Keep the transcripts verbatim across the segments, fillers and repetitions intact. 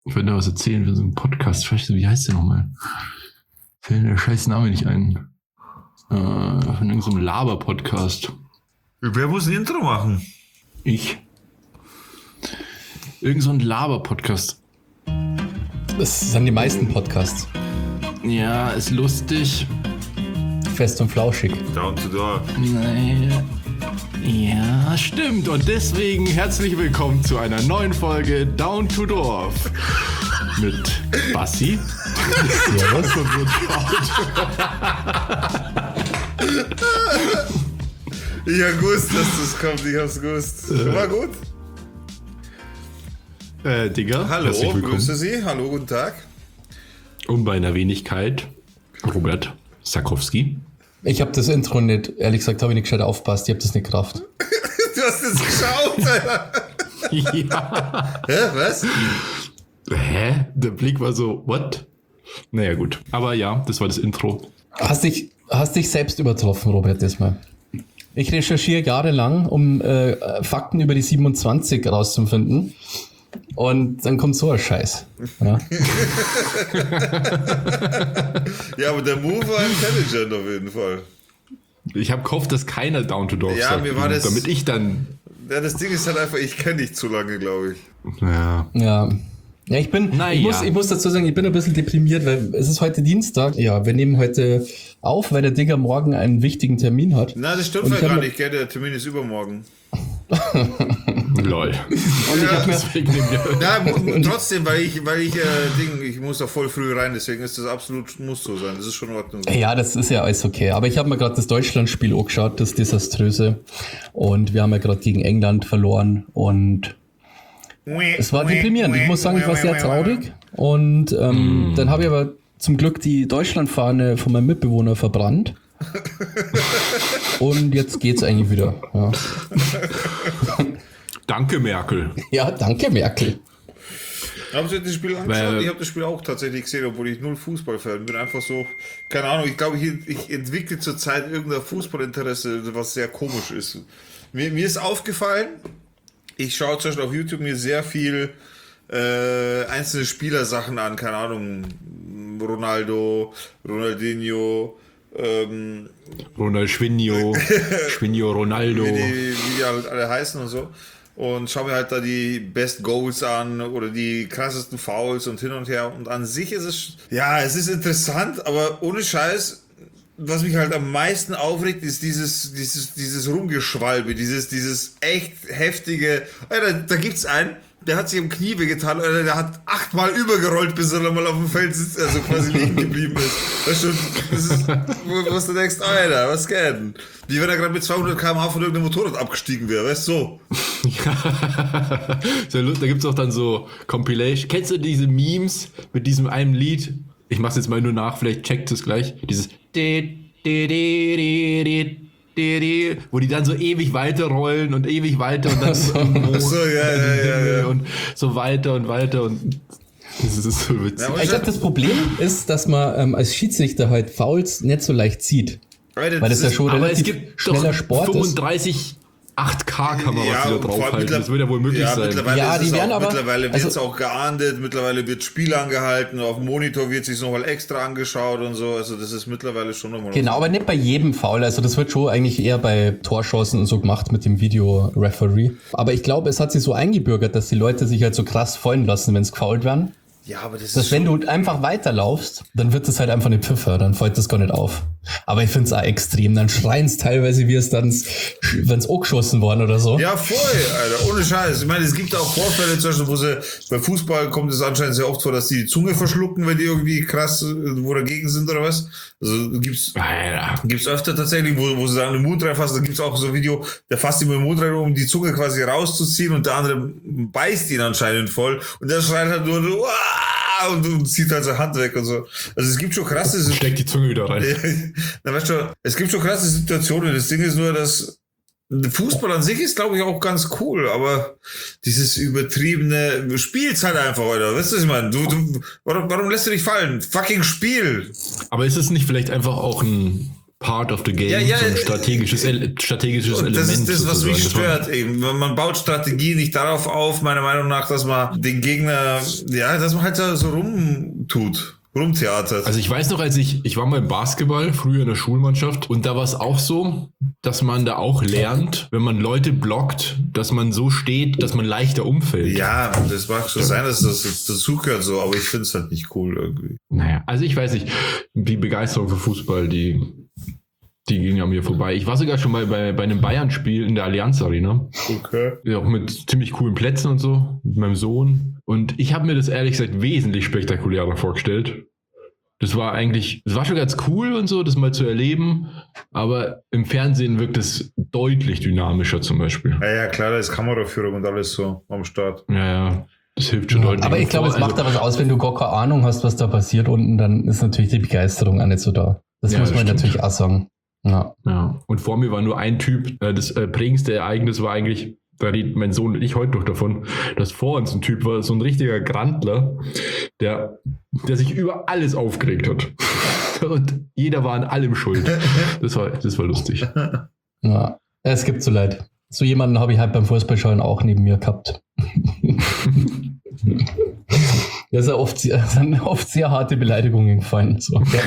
Ich wollte da was erzählen für so einen Podcast. Weißt du, wie heißt der nochmal? Fällt mir der scheiß Name nicht ein. Äh, von irgendeinem Laber-Podcast. Wer muss ein Intro machen? Ich. Irgend so ein Laber-Podcast. Das sind die meisten Podcasts. Ja, ist lustig. Fest und flauschig. Down to door. Naja. Ja, stimmt. Und deswegen herzlich willkommen zu einer neuen Folge Down to Dorf. Mit Bassi. Servus. Ich hab gewusst, dass das kommt. Ich hab's gewusst. Äh. War gut. Äh, Digga. Hallo, herzlich willkommen. grüße Sie. Hallo, guten Tag. Und bei einer Wenigkeit Robert Sakowski. Ich habe das Intro nicht, ehrlich gesagt, habe ich nicht gescheit aufpasst. Ich habe das nicht gerafft. Du hast es geschaut, Alter. Ja. Hä, was? Hä? Der Blick war so, what? Naja, gut. Aber ja, das war das Intro. Hast dich, hast dich selbst übertroffen, Robert, diesmal. Ich recherchiere jahrelang, um äh, Fakten über die siebenundzwanzig rauszufinden. Und dann kommt so ein Scheiß. Ja, Ja, aber der Move war intelligent auf jeden Fall. Ich habe gehofft, dass keiner Down to Dorf Ja, sagt, mir war das- damit ich dann... Ja, das Ding ist halt einfach, ich kenne dich zu lange, glaube ich. Ja. ja. Ja, ich bin, Na ich, ja. muss, ich muss dazu sagen, ich bin ein bisschen deprimiert, weil es ist heute Dienstag. Ja, wir nehmen heute auf, weil der Digger morgen einen wichtigen Termin hat. Na, das stimmt Und ja ich hab gar mir- nicht, gell? Der Termin ist übermorgen. Lol. Und ich hab mir, Deswegen nehmen wir- Ja, mu- trotzdem, weil ich, weil ich, äh, Ding, ich muss da voll früh rein, deswegen ist das absolut, muss so sein. Das ist schon in Ordnung. ja, das ist ja alles okay. Aber ich habe mir gerade das Deutschlandspiel angeschaut, das Desaströse. Und wir haben ja gerade gegen England verloren. Und es war deprimierend. Ich muss sagen, ich war sehr traurig. Und ähm, dann habe ich aber zum Glück die Deutschlandfahne von meinem Mitbewohner verbrannt. Und jetzt geht's eigentlich wieder. Ja, Danke, Merkel. ja danke, Merkel. Haben Sie das Spiel angeschaut? Weil- Ich habe das Spiel auch tatsächlich gesehen, obwohl ich null Fußballfan bin. Einfach so, keine Ahnung, ich glaube, ich, ich entwickle zurzeit irgendein Fußballinteresse, was sehr komisch ist. Mir, mir ist aufgefallen, ich schaue zum Beispiel auf YouTube mir sehr viel äh, einzelne Spielersachen an, keine Ahnung, Ronaldo, Ronaldinho, ähm, Ronaldinho, Schwinio, Ronaldo. wie die, wie die halt alle heißen und so. Und schau mir halt da die Best Goals an oder die krassesten Fouls und hin und her. Und an sich ist es, ja, es ist interessant, aber ohne Scheiß, was mich halt am meisten aufregt, ist dieses, dieses, dieses Rumgeschwalbe, dieses, dieses echt heftige, Alter, da gibt's einen, der hat sich am Knie wehgetan, Alter, der hat achtmal übergerollt, bis er nochmal auf dem Feld sitzt, also quasi liegen geblieben ist. Weißt du, das ist, wo, wo du denkst, Alter, was geht denn? Wie wenn er gerade mit zweihundert Kilometer pro Stunde von irgendeinem Motorrad abgestiegen wäre, weißt du, so. Ja. Sehr lustig. Da gibt es auch dann so Compilation. Kennst du diese Memes mit diesem einen Lied? Ich mach's jetzt mal nur nach, vielleicht checkt es gleich. Dieses wo die dann so ewig weiterrollen und ewig weiter und dann so, Ach so, ja, ja, ja, ja. und so weiter und weiter und das ist so witzig. Ja, Ich glaube, das Problem ist, dass man ähm, als Schiedsrichter halt Fouls nicht so leicht sieht. Alter, Weil das ja schon Aber es relativ gibt schneller doch Sport ist. fünfunddreißig acht K Kamera, was die da und vor allem draufhalten. mittler- Das wird ja wohl möglich ja, sein. Mittlerweile, Ja, ist die es werden auch, aber- mittlerweile wird es also- auch geahndet, mittlerweile wird Spiel angehalten, auf dem Monitor wird sich nochmal extra angeschaut und so. Also das ist mittlerweile schon nochmal... Genau, aber nicht bei jedem Foul. Also das wird schon eigentlich eher bei Torschancen und so gemacht mit dem Video-Referee. Aber ich glaube, es hat sich so eingebürgert, dass die Leute sich halt so krass fallen lassen, wenn es gefoult werden. Ja, aber das Dass ist wenn du einfach weiterlaufst, dann wird es halt einfach eine Pfiffer, dann fällt das gar nicht auf. Aber ich finde es auch extrem. Dann schreien es teilweise, wie es dann, wenn es angeschossen worden oder so. Ja, voll, Alter, ohne Scheiß. Ich meine, es gibt auch Vorfälle, zum Beispiel, wo sie, bei Fußball kommt es anscheinend sehr oft vor, dass die die Zunge verschlucken, wenn die irgendwie krass, äh, wo dagegen sind oder was. Also gibt's, Alter. gibt's öfter tatsächlich, wo, wo sie dann den Mund reinfassen, da gibt's auch so ein Video, der fasst ihm den Mund rein, um die Zunge quasi rauszuziehen und der andere beißt ihn anscheinend voll und der schreit halt nur so, "Uah!" und, und zieht halt seine Hand weg und so. Also es gibt schon krasse Steckt die Zunge wieder rein. Na, weißt du, es gibt schon krasse Situationen. Das Ding ist nur, dass Fußball an sich ist, glaube ich, auch ganz cool, aber dieses übertriebene, du spielst halt einfach, oder? Weißt du, was ich meine? Du, du, warum, warum lässt du dich fallen? Fucking Spiel! Aber ist es nicht vielleicht einfach auch ein part of the game, Ja, ja, so ein strategisches, Ele- strategisches und Element. das ist das, was mich sozusagen. stört eben. Man baut Strategie nicht darauf auf, meiner Meinung nach, dass man den Gegner, ja, dass man halt so rumtut. Rumtheatert. Also ich weiß noch, als ich, ich war mal im Basketball, früher in der Schulmannschaft, und da war es auch so, dass man da auch lernt, wenn man Leute blockt, dass man so steht, dass man leichter umfällt. Ja, das mag schon sein, dass das dazugehört so, aber ich finde es halt nicht cool irgendwie. Naja, also ich weiß nicht, die Begeisterung für Fußball, die, die ging an mir vorbei. Ich war sogar schon mal bei, bei einem Bayern-Spiel in der Allianz Arena. Okay. Ja, auch mit ziemlich coolen Plätzen und so, mit meinem Sohn. Und ich habe mir das ehrlich gesagt wesentlich spektakulärer vorgestellt. Das war eigentlich, das war schon ganz cool und so, das mal zu erleben, aber im Fernsehen wirkt es deutlich dynamischer zum Beispiel. Ja, ja, klar, da ist Kameraführung und alles so am Start. Ja, ja, das hilft schon deutlich. Aber ich glaube, es macht da was aus, wenn du gar keine Ahnung hast, was da passiert unten, dann ist natürlich die Begeisterung auch nicht so da. Das Ja, muss das man stimmt. natürlich auch sagen. Ja. Ja, und vor mir war nur ein Typ, äh, das äh, prägendste Ereignis war eigentlich, da redet mein Sohn und ich heute noch davon, dass vor uns ein Typ war, so ein richtiger Grandler, der, der sich über alles aufgeregt hat. Und jeder war an allem schuld. Das war, das war lustig. Ja, es gibt so leid. So jemanden habe ich halt beim Fußballschauen auch neben mir gehabt. Da ist ja oft, sehr- sind oft sehr harte Beleidigungen gefallen. So. Ja,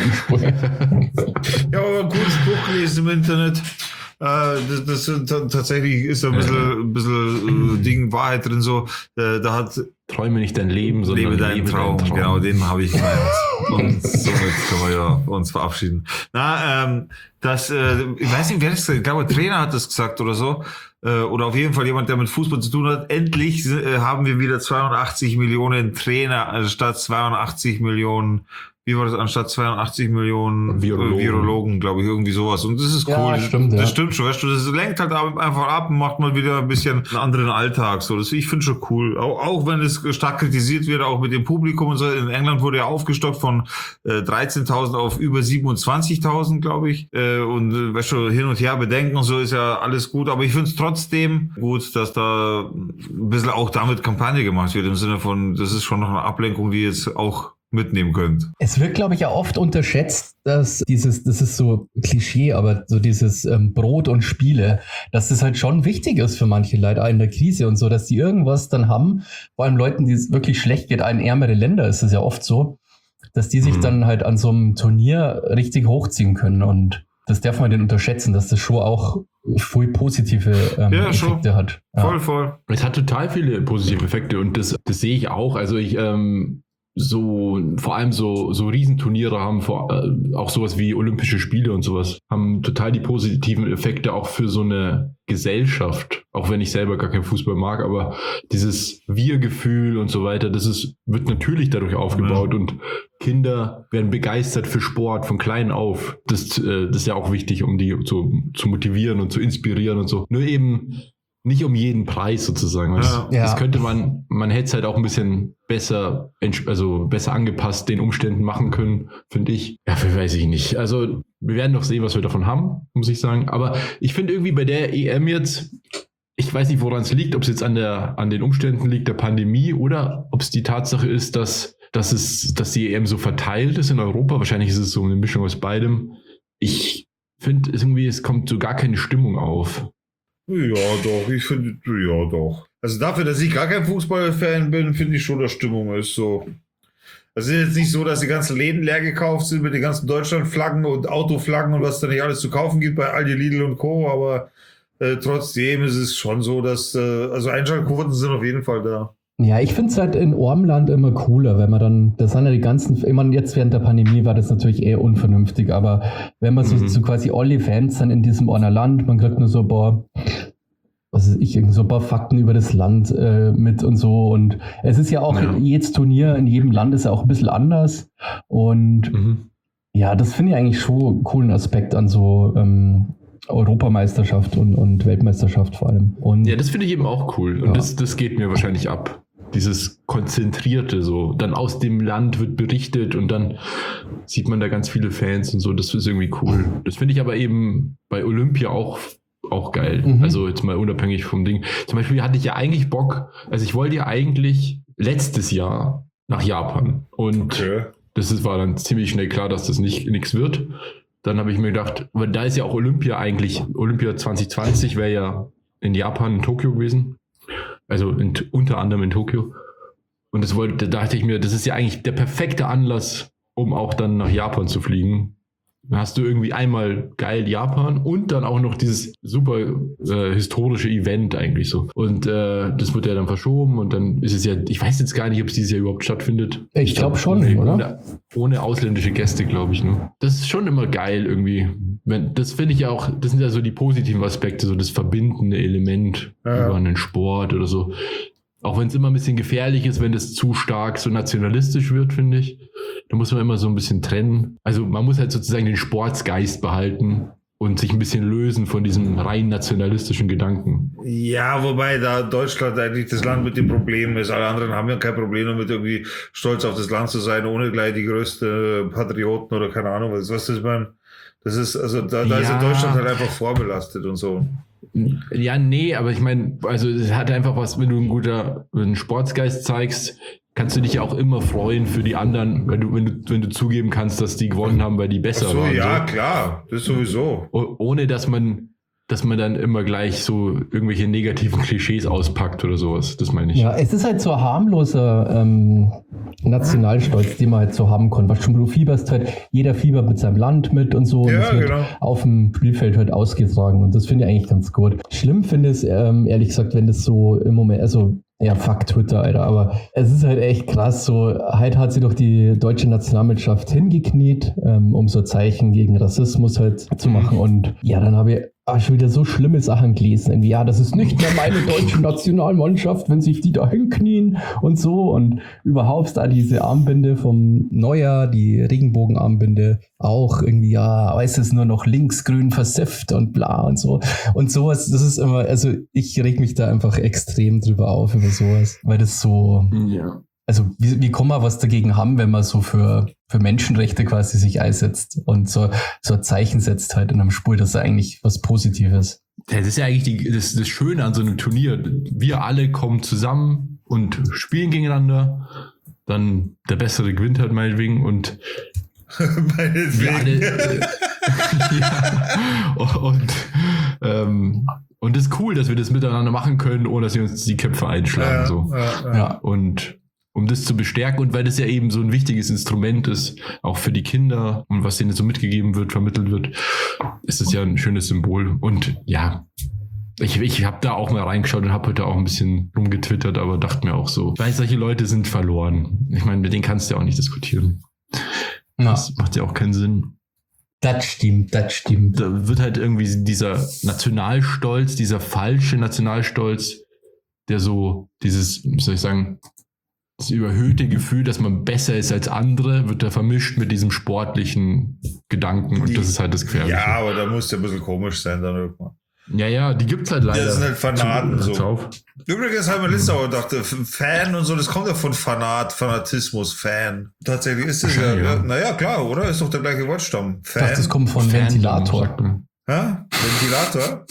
aber ein cooles Buch gelesen im Internet. Äh, das, das sind t- tatsächlich ist da ein bisschen, ein bisschen äh, Ding, Wahrheit drin so. Äh, da hat Träume nicht dein Leben, sondern Lebe deinen lebe Traum. deinen Traum. Genau, den habe ich gemeint. Und somit können wir ja uns verabschieden. Na, ähm, das, äh, ich weiß nicht, wer das gesagt hat. Ich glaube, der Trainer hat das gesagt oder so. Äh, oder auf jeden Fall jemand, der mit Fußball zu tun hat. Endlich äh, haben wir wieder zweiundachtzig Millionen Trainer anstatt zweiundachtzig Millionen. Wie war das? Anstatt zweiundachtzig Millionen Virologen. Virologen, Virologen glaube ich, irgendwie sowas. Und das ist cool. Ja, stimmt, das ja. stimmt schon, weißt du, das lenkt halt einfach ab und macht mal wieder ein bisschen einen anderen Alltag. So, das ich finde schon cool. Auch, auch wenn es stark kritisiert wird, auch mit dem Publikum und so. In England wurde ja aufgestockt von äh, dreizehntausend auf über siebenundzwanzigtausend, glaube ich. Äh, und äh, weißt du, hin und her bedenken und so ist ja alles gut. Aber ich finde es trotzdem gut, dass da ein bisschen auch damit Kampagne gemacht wird. Im Sinne von, das ist schon noch eine Ablenkung, die jetzt auch mitnehmen könnt. Es wird, glaube ich, ja oft unterschätzt, dass dieses, das ist so Klischee, aber so dieses ähm, Brot und Spiele, dass das halt schon wichtig ist für manche Leute, auch in der Krise und so, dass die irgendwas dann haben, vor allem Leuten, die es wirklich schlecht geht, in ärmere Länder ist es ja oft so, dass die sich Mhm. dann halt an so einem Turnier richtig hochziehen können und das darf man nicht unterschätzen, dass das schon auch voll positive ähm, Ja, schon. Effekte hat. Ja. Voll, voll. Es hat total viele positive Effekte und das, das sehe ich auch. Also ich, ähm, so, vor allem so, so Riesenturniere haben vor, äh, auch sowas wie Olympische Spiele und sowas, haben total die positiven Effekte auch für so eine Gesellschaft. Auch wenn ich selber gar keinen Fußball mag, aber dieses Wir-Gefühl und so weiter, das ist, wird natürlich dadurch aufgebaut und Kinder werden begeistert für Sport von klein auf. Das, äh, das ist ja auch wichtig, um die zu, zu motivieren und zu inspirieren und so. Nur eben nicht um jeden Preis sozusagen. Das, Ja. Ja. das könnte man, man hätte es halt auch ein bisschen besser, ents- also besser angepasst den Umständen machen können, finde ich. Ja, weiß ich nicht. Also wir werden doch sehen, was wir davon haben, muss ich sagen. Aber ich finde irgendwie bei der E M jetzt, ich weiß nicht, woran es liegt, ob es jetzt an der, an den Umständen liegt, der Pandemie oder ob es die Tatsache ist, dass, dass es, dass die E M so verteilt ist in Europa. Wahrscheinlich ist es so eine Mischung aus beidem. Ich finde irgendwie, es kommt so gar keine Stimmung auf. Ja, doch, ich finde, ja, doch. Also dafür, dass ich gar kein Fußballfan bin, finde ich schon, dass Stimmung ist so. Es ist jetzt nicht so, dass die ganzen Läden leer gekauft sind mit den ganzen Deutschlandflaggen und Autoflaggen und was da nicht alles zu kaufen gibt bei Aldi, Lidl und Co., aber äh, trotzdem ist es schon so, dass, äh, also Einschaltquoten sind auf jeden Fall da. Ja, ich finde es halt in Ormland immer cooler, wenn man dann, das sind ja die ganzen, ich meine, jetzt während der Pandemie war das natürlich eher unvernünftig, aber wenn man so, Mhm. so quasi alle Fans sind in diesem einer Land, man kriegt nur so ein paar, was weiß ich, irgend so ein paar Fakten über das Land äh, mit und so und es ist ja auch, Ja. jedes Turnier in jedem Land ist ja auch ein bisschen anders und Mhm. ja, das finde ich eigentlich schon einen coolen Aspekt an so ähm, Europameisterschaft und, und Weltmeisterschaft vor allem. Und Ja, das finde ich eben auch cool. Und Ja. das, das geht mir wahrscheinlich ab. Dieses Konzentrierte so. Dann aus dem Land wird berichtet und dann sieht man da ganz viele Fans und so. Das ist irgendwie cool. Das finde ich aber eben bei Olympia auch, auch geil. Mhm. Also jetzt mal unabhängig vom Ding. Zum Beispiel hatte ich ja eigentlich Bock, also ich wollte ja eigentlich letztes Jahr nach Japan. Und Okay. das ist, war dann ziemlich schnell klar, dass das nicht nichts wird. dann habe ich mir gedacht, weil da ist ja auch Olympia eigentlich, Olympia zwanzig zwanzig wäre ja in Japan, in Tokio gewesen. Also in, unter anderem in Tokio. Und das wollte, da dachte ich mir, das ist ja eigentlich der perfekte Anlass, um auch dann nach Japan zu fliegen. Dann hast du irgendwie einmal geil Japan und dann auch noch dieses super äh, historische Event eigentlich so. Und äh, das wird ja dann verschoben und dann ist es ja, ich weiß jetzt gar nicht, ob es dieses Jahr überhaupt stattfindet. Ich glaube schon, ohne, oder? Ohne, ohne ausländische Gäste, glaube ich. Ne? Das ist schon immer geil irgendwie. Wenn, das finde ich ja auch, das sind ja so die positiven Aspekte, so das verbindende Element ja. über einen Sport oder so. Auch wenn es immer ein bisschen gefährlich ist, wenn das zu stark so nationalistisch wird, finde ich. Da muss man immer so ein bisschen trennen. Also man muss halt sozusagen den Sportsgeist behalten und sich ein bisschen lösen von diesem rein nationalistischen Gedanken. Ja, wobei da Deutschland eigentlich das Land mit dem Problem ist. Alle anderen haben ja kein Problem damit, irgendwie stolz auf das Land zu sein, ohne gleich die größte Patrioten oder keine Ahnung was. Was ist man? Das ist, also da, da ja. ist ja Deutschland halt einfach vorbelastet und so. Ja, nee, aber ich meine, also es hat einfach was, wenn du ein guter einen Sportsgeist zeigst, kannst du dich ja auch immer freuen für die anderen, wenn du, wenn du, wenn du zugeben kannst, dass die gewonnen haben, weil die besser Ach so, waren. Ja, so. klar, das sowieso. O- ohne dass man, dass man dann immer gleich so irgendwelche negativen Klischees auspackt oder sowas. Das meine ich. Ja, es ist halt so ein harmloser ähm, Nationalstolz, den man halt so haben kann. Was schon, du fieberst halt, jeder fiebert mit seinem Land mit und so. Ja, und das wird genau. auf dem Spielfeld halt ausgetragen. Und das finde ich eigentlich ganz gut. Schlimm finde ich es, ähm, ehrlich gesagt, wenn das so im Moment, also ja, fuck Twitter, Alter, aber es ist halt echt krass, so, halt hat sie doch die deutsche Nationalmannschaft hingekniet, ähm, um so Zeichen gegen Rassismus halt zu machen und ja, dann habe ich ah, schon wieder so schlimme Sachen gelesen, irgendwie, ja, das ist nicht mehr meine deutsche Nationalmannschaft, wenn sich die da hinknien und so und überhaupt da diese Armbinde vom Neujahr, die Regenbogenarmbinde, auch irgendwie, ja, weiß es nur noch linksgrün versifft und bla und so und sowas, das ist immer, also ich reg mich da einfach extrem drüber auf über sowas, weil das so, Ja. also wie, wie kann man was dagegen haben, wenn man so für, für Menschenrechte quasi sich einsetzt und so, so ein Zeichen setzt halt in einem Spiel, das ist eigentlich was Positives. Ja, das ist ja eigentlich die, das, das Schöne an so einem Turnier. Wir alle kommen zusammen und spielen gegeneinander, dann der Bessere gewinnt halt meinetwegen und wir alle, äh, ja, und ähm, und das ist cool, dass wir das miteinander machen können, ohne dass wir uns die Köpfe einschlagen. Ja, so. ja, ja. Ja. Und um das zu bestärken und weil das ja eben so ein wichtiges Instrument ist, auch für die Kinder und was denen so mitgegeben wird, vermittelt wird, ist es ja ein schönes Symbol. Und ja, ich, ich habe da auch mal reingeschaut und habe heute auch ein bisschen rumgetwittert, aber dachte mir auch so, weil solche Leute sind verloren. Ich meine, mit denen kannst du ja auch nicht diskutieren. Ja. Das macht ja auch keinen Sinn. Das stimmt, das stimmt. Da wird halt irgendwie dieser Nationalstolz, dieser falsche Nationalstolz, der so dieses, wie soll ich sagen, das überhöhte Gefühl, dass man besser ist als andere, wird da vermischt mit diesem sportlichen Gedanken und das ist halt das Gefährliche. Ja, aber da muss ja ein bisschen komisch sein dann irgendwann. Ja, ja, die gibt's halt leider. Das sind halt Fanaten Zu- so. auf. Übrigens haben wir letztes Mal gedacht, Fan und so, das kommt ja von Fanat, Fanatismus, Fan. Tatsächlich ist es ja, Wahrscheinlich, ja. naja, klar, oder? Ist doch der gleiche Wortstamm. Ich Fan. dachte, das kommt von Fan, Ventilator. sagt man. Hä? Ventilator?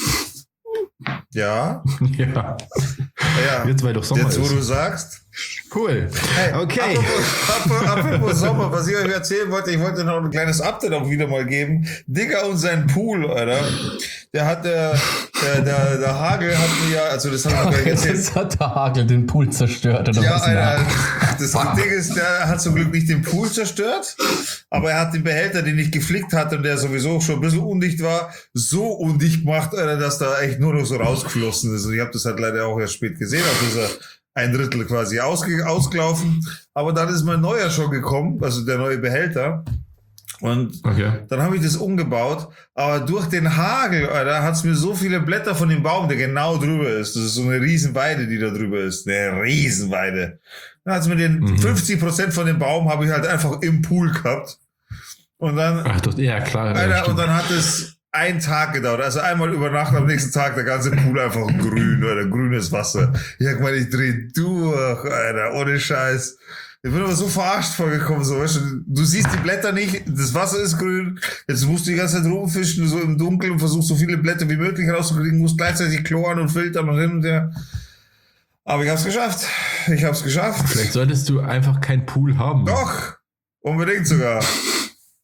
Ja. Ja. Ja. Jetzt, weil doch Sommer Jetzt, wo ist. du sagst. Cool. Hey, Okay. Apropos, apropos, apropos Sommer, was ich euch erzählen wollte, ich wollte noch ein kleines Update auch wieder mal geben. Digger und sein Pool, Alter. Der hat, der, der, der, der Hagel hat mir ja, also das haben wir gleich erzählt. Jetzt hat der Hagel den Pool zerstört oder Ja, was? Alter, Na. das Ding ist, der hat zum Glück nicht den Pool zerstört, aber er hat den Behälter, den ich geflickt hatte und der sowieso schon ein bisschen undicht war, so undicht gemacht, Alter, dass da echt nur noch so rausgeflossen ist. Und ich habe das halt leider auch erst spät gesehen, also ist er ein Drittel quasi ausge- ausgelaufen. Aber dann ist mein neuer schon gekommen, also der neue Behälter. Und Okay. dann habe ich das umgebaut, aber durch den Hagel, Alter, hat es mir so viele Blätter von dem Baum, der genau drüber ist. Das ist so eine Riesenweide, die da drüber ist. Eine Riesenweide. Dann hat es mir den Mhm. fünfzig Prozent von dem Baum habe ich halt einfach im Pool gehabt. Und dann, Ach, das, ja, klar. ja, Alter, und stimmt. dann hat es einen Tag gedauert. Also einmal über Nacht, am nächsten Tag der ganze Pool einfach grün, oder grünes Wasser. Ich hab gemeint, ich dreh durch, Alter, ohne Scheiß. Ich bin aber so verarscht vorgekommen, so, weißt du, du siehst die Blätter nicht, das Wasser ist grün, jetzt musst du die ganze Zeit rumfischen, so im Dunkeln und versuchst so viele Blätter wie möglich rauszukriegen, musst gleichzeitig kloren und filtern und hin und her. Aber ich hab's geschafft. Ich hab's geschafft. Vielleicht solltest du einfach keinen Pool haben. Doch, unbedingt sogar.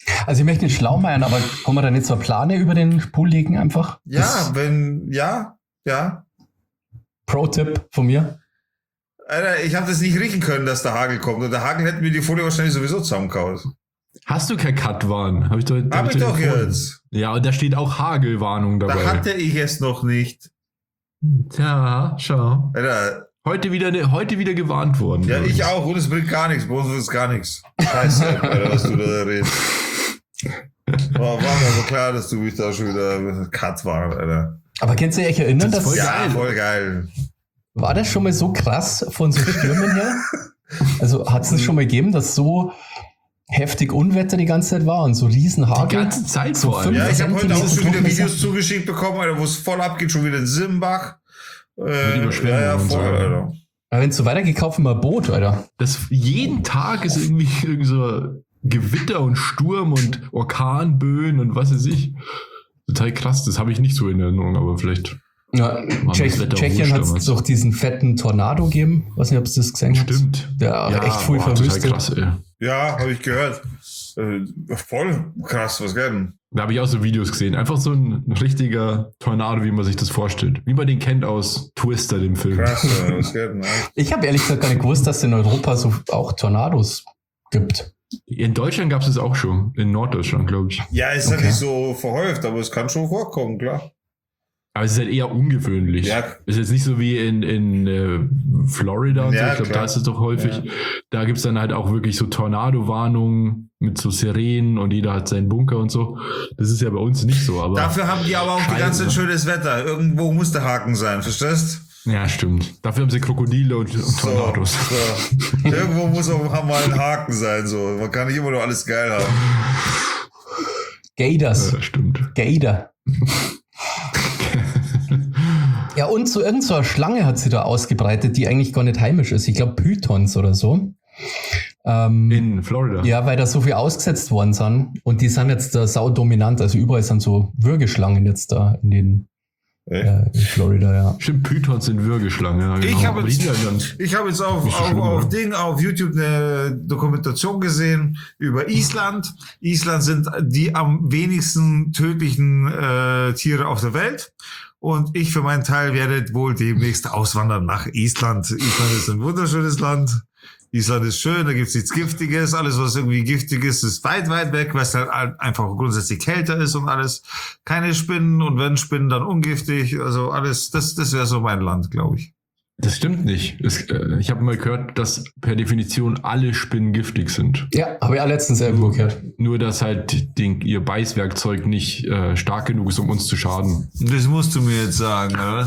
Also ich möchte nicht schlau machen, aber kann man da nicht so eine Plane über den Pool legen einfach? Ja, Das wenn, ja, ja. Pro-Tipp von mir. Alter, ich habe das nicht riechen können, dass der Hagel kommt. Und der Hagel hätte mir die Folie wahrscheinlich sowieso zusammengehauen. Hast du kein Cut-Warn? Hab ich doch, Hab ich doch jetzt. Ja, und da steht auch Hagelwarnung dabei. Da hatte ich es noch nicht. Tja, schau. Alter, Heute wieder, ne, heute wieder gewarnt worden. ja, glaub ich auch. Und es bringt gar nichts. Bei uns ist gar nichts. Scheiße, Alter, was du da redest. Oh, war mir aber klar, dass du mich da schon wieder Cut war, Alter. Aber kannst du dich erinnern, Das ist dass voll Ja, geil. voll geil. war das schon mal so krass von so Stürmen her? Also hat es das schon mal gegeben, dass so heftig Unwetter die ganze Zeit war und so riesen Die Hagel? ganze Zeit So vor allem. Ja, ich habe heute auch Zentimeter schon wieder Durchmesser. Videos zugeschickt bekommen, Alter, wo es voll abgeht, schon wieder in Simbach. Mit Äh, Überschwemmungen ja, ja, und so. voll, Alter. Aber wenn es so weitergeht, kaufen wir ein Boot, Alter. Das, jeden Tag ist irgendwie irgend so Gewitter und Sturm und Orkanböen und was weiß ich. Total krass, das habe ich nicht so in Erinnerung, aber vielleicht. Ja, das Tschech, Wetter Tschechien hat wurscht es doch diesen fetten Tornado gegeben. Weiß nicht, ob es das gesehen habt. Stimmt. Der echt voll boah, total verwüstet. krass, ey. Ja, habe ich gehört. Äh, voll krass, was geht denn? Da habe ich auch so Videos gesehen. Einfach so ein richtiger Tornado, wie man sich das vorstellt. Wie man den kennt aus Twister, dem Film. Krass, Alter, was geht denn? Alter? Ich habe ehrlich gesagt gar nicht gewusst, dass es in Europa so auch Tornados gibt. In Deutschland gab es es auch schon. In Norddeutschland, glaube ich. Ja, ist ja Okay. nicht so verhäuft, aber es kann schon vorkommen, klar. Aber es ist halt eher ungewöhnlich. Ja. Ist jetzt nicht so wie in, in äh, Florida und Ja, so. Ich glaube, klar. da ist es doch häufig. Da gibt es dann halt auch wirklich so Tornado-Warnungen mit so Sirenen und jeder hat seinen Bunker und so. Das ist ja bei uns nicht so. Aber Dafür haben die aber auch die Scheiße. ganze Zeit schönes Wetter. Irgendwo muss der Haken sein, verstehst? ja, stimmt. Dafür haben sie Krokodile und, und Tornados. So, so. Irgendwo muss auch mal ein Haken sein. So. Man kann nicht immer nur alles geil haben. Gators. Ja, stimmt. Gator. Ja, und so irgend so eine Schlange hat sie da ausgebreitet, die eigentlich gar nicht heimisch ist. Ich glaube Pythons oder so. Ähm, In Florida. ja, weil da so viel ausgesetzt worden sind. Und die sind jetzt da saudominant. Also überall sind so Würgeschlangen jetzt da in den Echt? äh, in Florida, ja. Stimmt, Pythons sind Würgeschlangen. Ja, genau. Ich habe Aber die jetzt, sind ja dann- ich hab jetzt auf, Nicht so auf, schlimm, auf, oder? Ding, auf YouTube eine Dokumentation gesehen über Island. Island sind die am wenigsten tödlichen äh, Tiere auf der Welt. Und ich für meinen Teil werde wohl demnächst auswandern nach Island. Island ist ein wunderschönes Land. Island ist schön, da gibt's nichts Giftiges. Alles, was irgendwie giftig ist, ist weit, weit weg, weil es halt einfach grundsätzlich kälter ist und alles. Keine Spinnen und wenn Spinnen, dann ungiftig. Also alles, das, das wäre so mein Land, glaube ich. Das stimmt nicht. Es, äh, ich habe mal gehört, dass per Definition alle Spinnen giftig sind. Ja, habe ich auch letztens irgendwo gehört. Nur, dass halt den, ihr Beißwerkzeug nicht äh, stark genug ist, um uns zu schaden. Das musst du mir jetzt sagen, oder?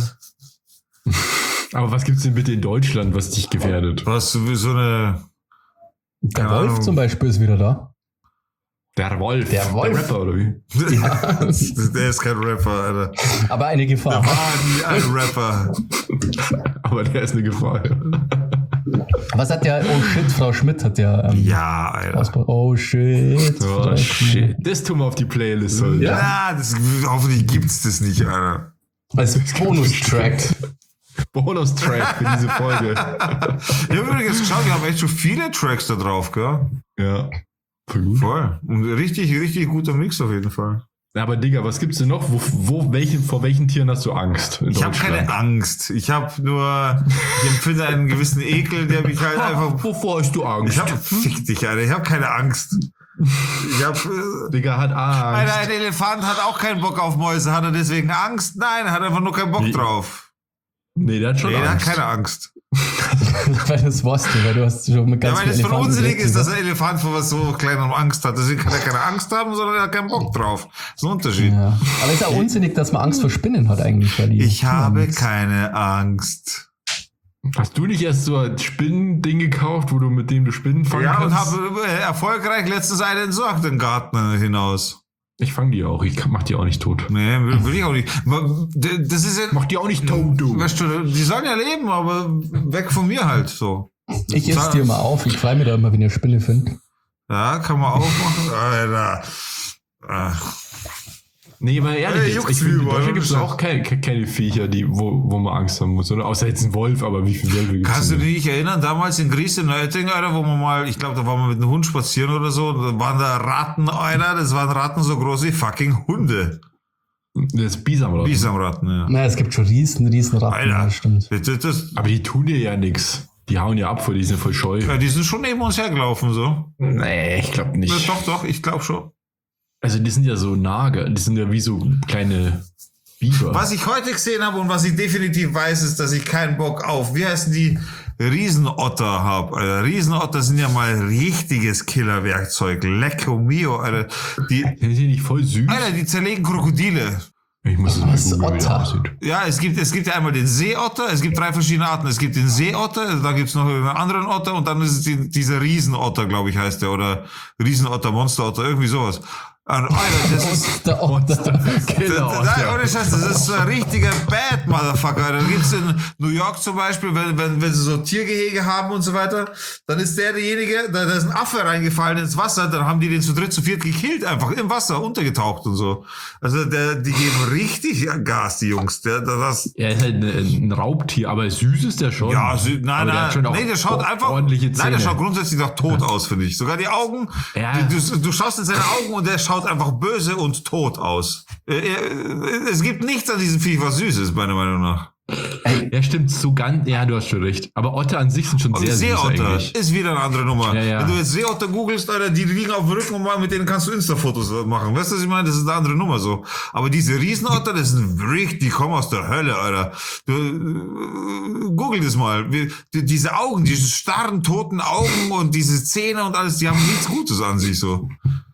Aber was gibt's denn bitte in Deutschland, was dich gefährdet? Was so so eine... Der Keine Wolf Ahnung. zum Beispiel ist wieder da. Der Wolf. Der Wolf. Der Rapper, oder wie? Ja. Der ist kein Rapper, Alter. Aber eine Der Gefahr. war nie ein Rapper. Aber der ist eine Gefahr. Ja. Was hat der, oh shit, Frau Schmidt hat ja, ähm, Ja, Alter. ausge- oh shit. Oh, Frau shit. Das tun wir auf die Playlist. Alter. Ja. Ja, das, hoffentlich gibt's das nicht, Alter. Als Bonustrack. Bonus-Track für diese Folge. Ich habe übrigens geschaut, wir haben echt schon viele Tracks da drauf, gell? Ja. Voll gut. Voll. Und richtig, richtig guter Mix auf jeden Fall. Ja, aber Digga, was gibt's denn noch? Wo, wo, welchen, vor welchen Tieren hast du Angst? in Ich habe Deutschland? keine Angst. Ich habe nur, ich empfinde einen gewissen Ekel, der mich halt einfach... Wovor hast du Angst? Ich habe, fick dich, Alter, ich habe keine Angst. Ich habe... Äh, Digga hat Angst. Alter, ein Elefant hat auch keinen Bock auf Mäuse. Hat er deswegen Angst? Nein, er hat einfach nur keinen Bock Nee. drauf. Nee, der hat schon Nee, der hat Angst. keine Angst. Weil das warst du, weil du hast schon mit Ja, ganz weil es vielen von Elefanten unsinnig geredet, ist, dass ne? ein Elefant vor was so Kleinem Angst hat. Deswegen kann er keine Angst haben, sondern er hat keinen Bock drauf. Das ist ein Unterschied. Ja. Aber es ist auch unsinnig, dass man Angst vor Spinnen hat eigentlich. Weil die Ich habe nichts. keine Angst. Hast du nicht erst so ein Spinnending gekauft, wo du mit dem du Spinnen fangen Ja, und kannst? habe äh, erfolgreich letztens eine entsorgt im Garten hinaus. Ich fange die auch. Ich mach die auch nicht tot. Nee, will, will ich auch nicht. Das ist ja... Mach die auch nicht tot, du. Weißt du, die sollen ja leben, aber weg von mir halt so. Ich esse dir mal auf. Ich freue mich da immer, wenn ihr Spinne findet. Ja, kann man auch machen. Alter. Ach. Nee, aber ehrlich, Ja, jetzt, juckt's ich finde, in überall, Deutschland gibt es oder? auch keine, keine Viecher, die, wo, wo man Angst haben muss, oder? Außer jetzt ein Wolf, aber wie viele Wölfe gibt es? Kannst du dich erinnern, damals in Griechenland, Alter, wo man mal, ich glaube, da waren wir mit einem Hund spazieren oder so, und da waren da Ratten, Alter, das waren Ratten so groß wie fucking Hunde. Das Bisamratten. Bisamratten, ja. Na, es gibt schon riesen, riesen Ratten, Alter, ja, stimmt. das, das, Aber die tun dir ja nichts. Die hauen ja ab, vor die sind voll scheu. ja, die sind schon neben uns hergelaufen, so. Nee, ich glaube Ja, nicht. doch, doch, ich glaube schon. Also die sind ja so Nager, die sind ja wie so kleine Biber. Was ich heute gesehen habe und was ich definitiv weiß, ist, dass ich keinen Bock auf, wie heißen die, Riesenotter habe. Alter. Riesenotter sind ja mal richtiges Killerwerkzeug. Lecco mio, Alter. Die, Sind die nicht voll süß? Alter, die zerlegen Krokodile. Ich muss Was, das mal googeln, wie der Otter? aussieht. Ja, es gibt, es gibt ja einmal den Seeotter, es gibt drei verschiedene Arten. Es gibt den Seeotter, dann gibt's noch einen anderen Otter und dann ist es die, dieser Riesenotter, glaube ich, heißt der. Oder Riesenotter, Monsterotter, irgendwie sowas. Und, Alter, das ist... Der Otter. Genau. Nein, ohne Scheiß, das ist so ein richtiger Bad Motherfucker. Alter. Da gibt's in New York zum Beispiel, wenn, wenn, wenn sie so Tiergehege haben und so weiter, dann ist der derjenige, da, da ist ein Affe reingefallen ins Wasser, dann haben die den zu dritt, zu viert gekillt, einfach im Wasser, untergetaucht und so. Also der, die geben richtig Gas, die Jungs. Der, der, das, Er ist halt ein, ein Raubtier, aber süß ist der schon. ja, sü- nein, Aber der nein, hat schon auch nee, der schaut einfach, ordentliche nein, der Zähne. schaut grundsätzlich doch tot aus, finde ich. Sogar die Augen, Ja. du, du, du schaust in seine Augen und der schaut einfach böse und tot aus. Äh, äh, Es gibt nichts an diesem Viech, was süß ist, meiner Meinung nach. Ja, stimmt, so ganz, ja, du hast schon recht. Aber Otter an sich sind schon Und sehr süß Seeotter eigentlich. ist wieder eine andere Nummer. Ja, ja. Wenn du jetzt Seeotter googelst, Alter, die liegen auf dem Rücken und mal mit denen kannst du Insta-Fotos machen. Weißt du, was ich meine? Das ist eine andere Nummer so. Aber diese Riesenotter, das sind richtig, die kommen aus der Hölle, Alter. Du, äh, google das mal. Wie, die, diese Augen, diese starren, toten Augen und diese Zähne und alles, die haben nichts Gutes an sich so.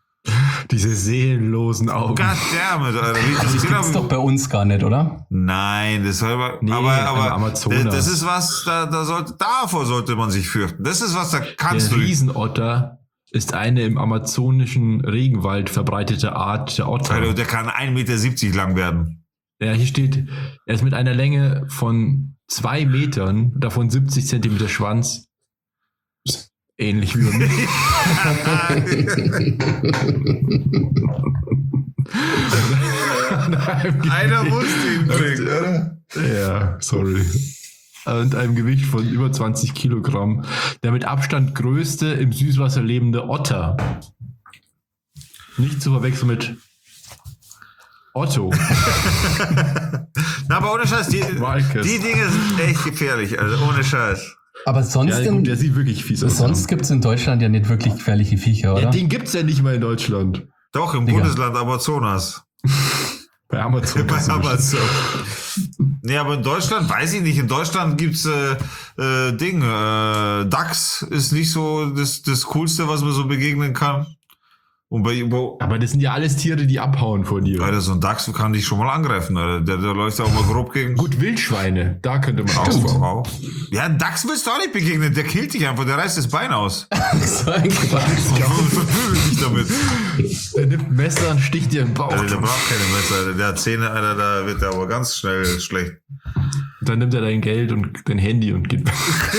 Diese seelenlosen Augen. Goddammit, Alter. Wie, Das gibt's doch bei uns gar nicht, oder? Nein, das soll aber, Nee, aber, am aber Amazonas. das ist was, da, da sollte, davor sollte man sich fürchten. Das ist was, da kannst Der du. Riesenotter ist eine im amazonischen Regenwald verbreitete Art der Otter. Alter, der kann ein Meter siebzig lang werden. Ja, hier steht, er ist mit einer Länge von zwei Metern, davon siebzig Zentimeter Schwanz. Ist ähnlich wie bei mir. Einer musste ihn kriegen, oder? Ja, sorry. Und einem Gewicht von über zwanzig Kilogramm. Der mit Abstand größte im Süßwasser lebende Otter. Nicht zu verwechseln mit Otto. Na, aber ohne Scheiß, die, Walkes. die Dinge sind echt gefährlich, also ohne Scheiß. Aber sonst, Ja, in, gut, der sieht wirklich fies aus. sonst gibt's in Deutschland ja nicht wirklich gefährliche Viecher, oder? Ja, den gibt's ja nicht mal in Deutschland. Doch, im Digga. Bundesland Amazonas. Bei Amazon. Bei kannst du Amazon. Nee, aber in Deutschland, weiß ich nicht, in Deutschland gibt's äh, äh, Ding, äh, Dachs ist nicht so das, das Coolste, was man so begegnen kann. Und bei, bei Aber das sind ja alles Tiere, die abhauen vor dir. Alter, so ein Dachs kann dich schon mal angreifen, Alter. Der, der läuft ja auch mal grob gegen. Gut, Wildschweine, da könnte man auch. Auch, auch. Ja, ein Dachs willst du auch nicht begegnen, der killt dich einfach, der reißt das Bein aus. So ein Quatsch. Und verprügelt dich damit. Der nimmt ein Messer und sticht dir in den Bauch. Alter, der braucht keine Messer, Alter. Der hat Zähne, Alter, da wird der aber ganz schnell schlecht. Dann nimmt er dein Geld und dein Handy und geht.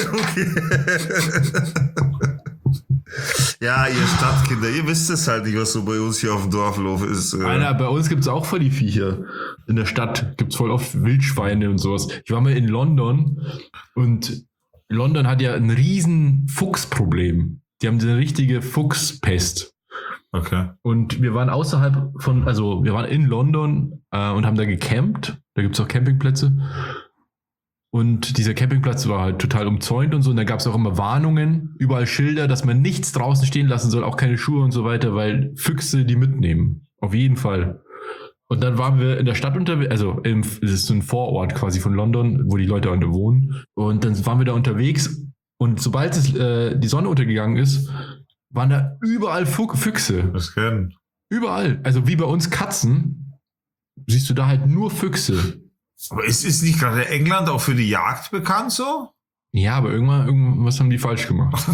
Ja, ihr Stadtkinder, ihr wisst es halt nicht, was so bei uns hier auf dem Dorf los ist. äh. Alter, bei uns gibt's auch voll die Viecher. In der Stadt gibt's voll oft Wildschweine und sowas. Ich war mal in London und London hat ja ein riesen Fuchsproblem. Die haben eine richtige Fuchspest. Okay. Und wir waren außerhalb von, also wir waren in London äh, und haben da gecampt. Da gibt's auch Campingplätze. Und dieser Campingplatz war halt total umzäunt und so. Und da gab es auch immer Warnungen, überall Schilder, dass man nichts draußen stehen lassen soll, auch keine Schuhe und so weiter, weil Füchse die mitnehmen. Auf jeden Fall. Und dann waren wir in der Stadt unterwegs, also im, es ist so ein Vorort quasi von London, wo die Leute unten wohnen. Und dann waren wir da unterwegs und sobald es, äh, die Sonne untergegangen ist, waren da überall Fuch- Füchse. Das kennen. Überall. Also wie bei uns Katzen, siehst du da halt nur Füchse. Aber ist, ist nicht gerade England auch für die Jagd bekannt so? Ja, aber irgendwann, irgendwas haben die falsch gemacht.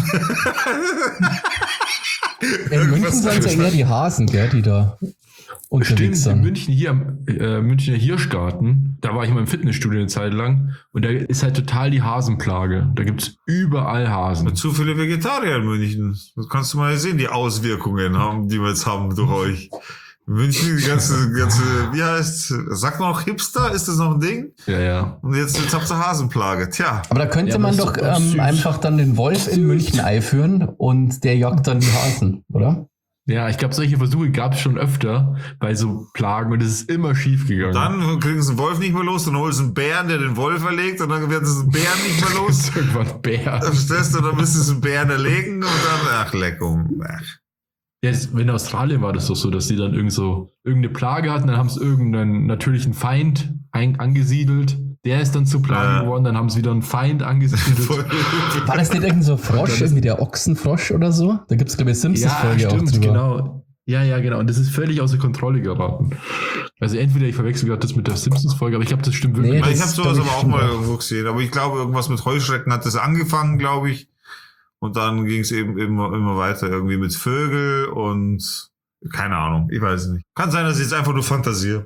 In München sind es ja eher die Hasen, gell, die da unterwegs Stimmt, in sind. München hier am äh, Münchner Hirschgarten, da war ich mal im Fitnessstudio eine Zeit lang und da ist halt total die Hasenplage. Da gibt's überall Hasen. Zu viele Vegetarier in München. Das kannst du mal sehen, die Auswirkungen haben, die wir jetzt haben durch euch. München, die ganze, ganze, wie heißt, sagt man auch Hipster? Ist das noch ein Ding? Ja, ja. Und jetzt, jetzt habt ihr Hasenplage. Tja. Aber da könnte Ja, man das doch ist doch ähm, süß. einfach dann den Wolf in München einführen und der jagt dann die Hasen, oder? Ja, ich glaube, solche Versuche gab es schon öfter bei so Plagen und es ist immer schief gegangen. Dann kriegen sie einen Wolf nicht mehr los, dann holst du einen Bären, der den Wolf erlegt und dann werden sie den Bären nicht mehr los. ist irgendwann Bär. Verstehst du, dann müssen sie einen Bären erlegen und dann, ach, Leckung. Ach. Ja, das- in Australien war das doch so, dass sie dann irgend so irgendeine Plage hatten, dann haben sie irgendeinen natürlichen Feind ein, angesiedelt. Der ist dann zu Plagen Ja. geworden, dann haben sie wieder einen Feind angesiedelt. War das nicht irgend so ein Frosch, irgendwie der Ochsenfrosch oder so? Da gibt es, glaube ich, ja, Simpsons-Folge auch stimmt, drüber. genau. Ja, ja, genau. Und das ist völlig außer Kontrolle geraten. Also entweder ich verwechsel gerade das mit der Simpsons-Folge, aber ich glaube, das stimmt wirklich. Nee, Ich das habe sowas glaub ich aber auch stimmt mal auch. irgendwo gesehen. Aber ich glaube, irgendwas mit Heuschrecken hat das angefangen, glaube ich. Und dann ging es eben immer, immer weiter irgendwie mit Vögel und keine Ahnung, ich weiß es nicht. Kann sein, dass ich jetzt einfach nur fantasiere.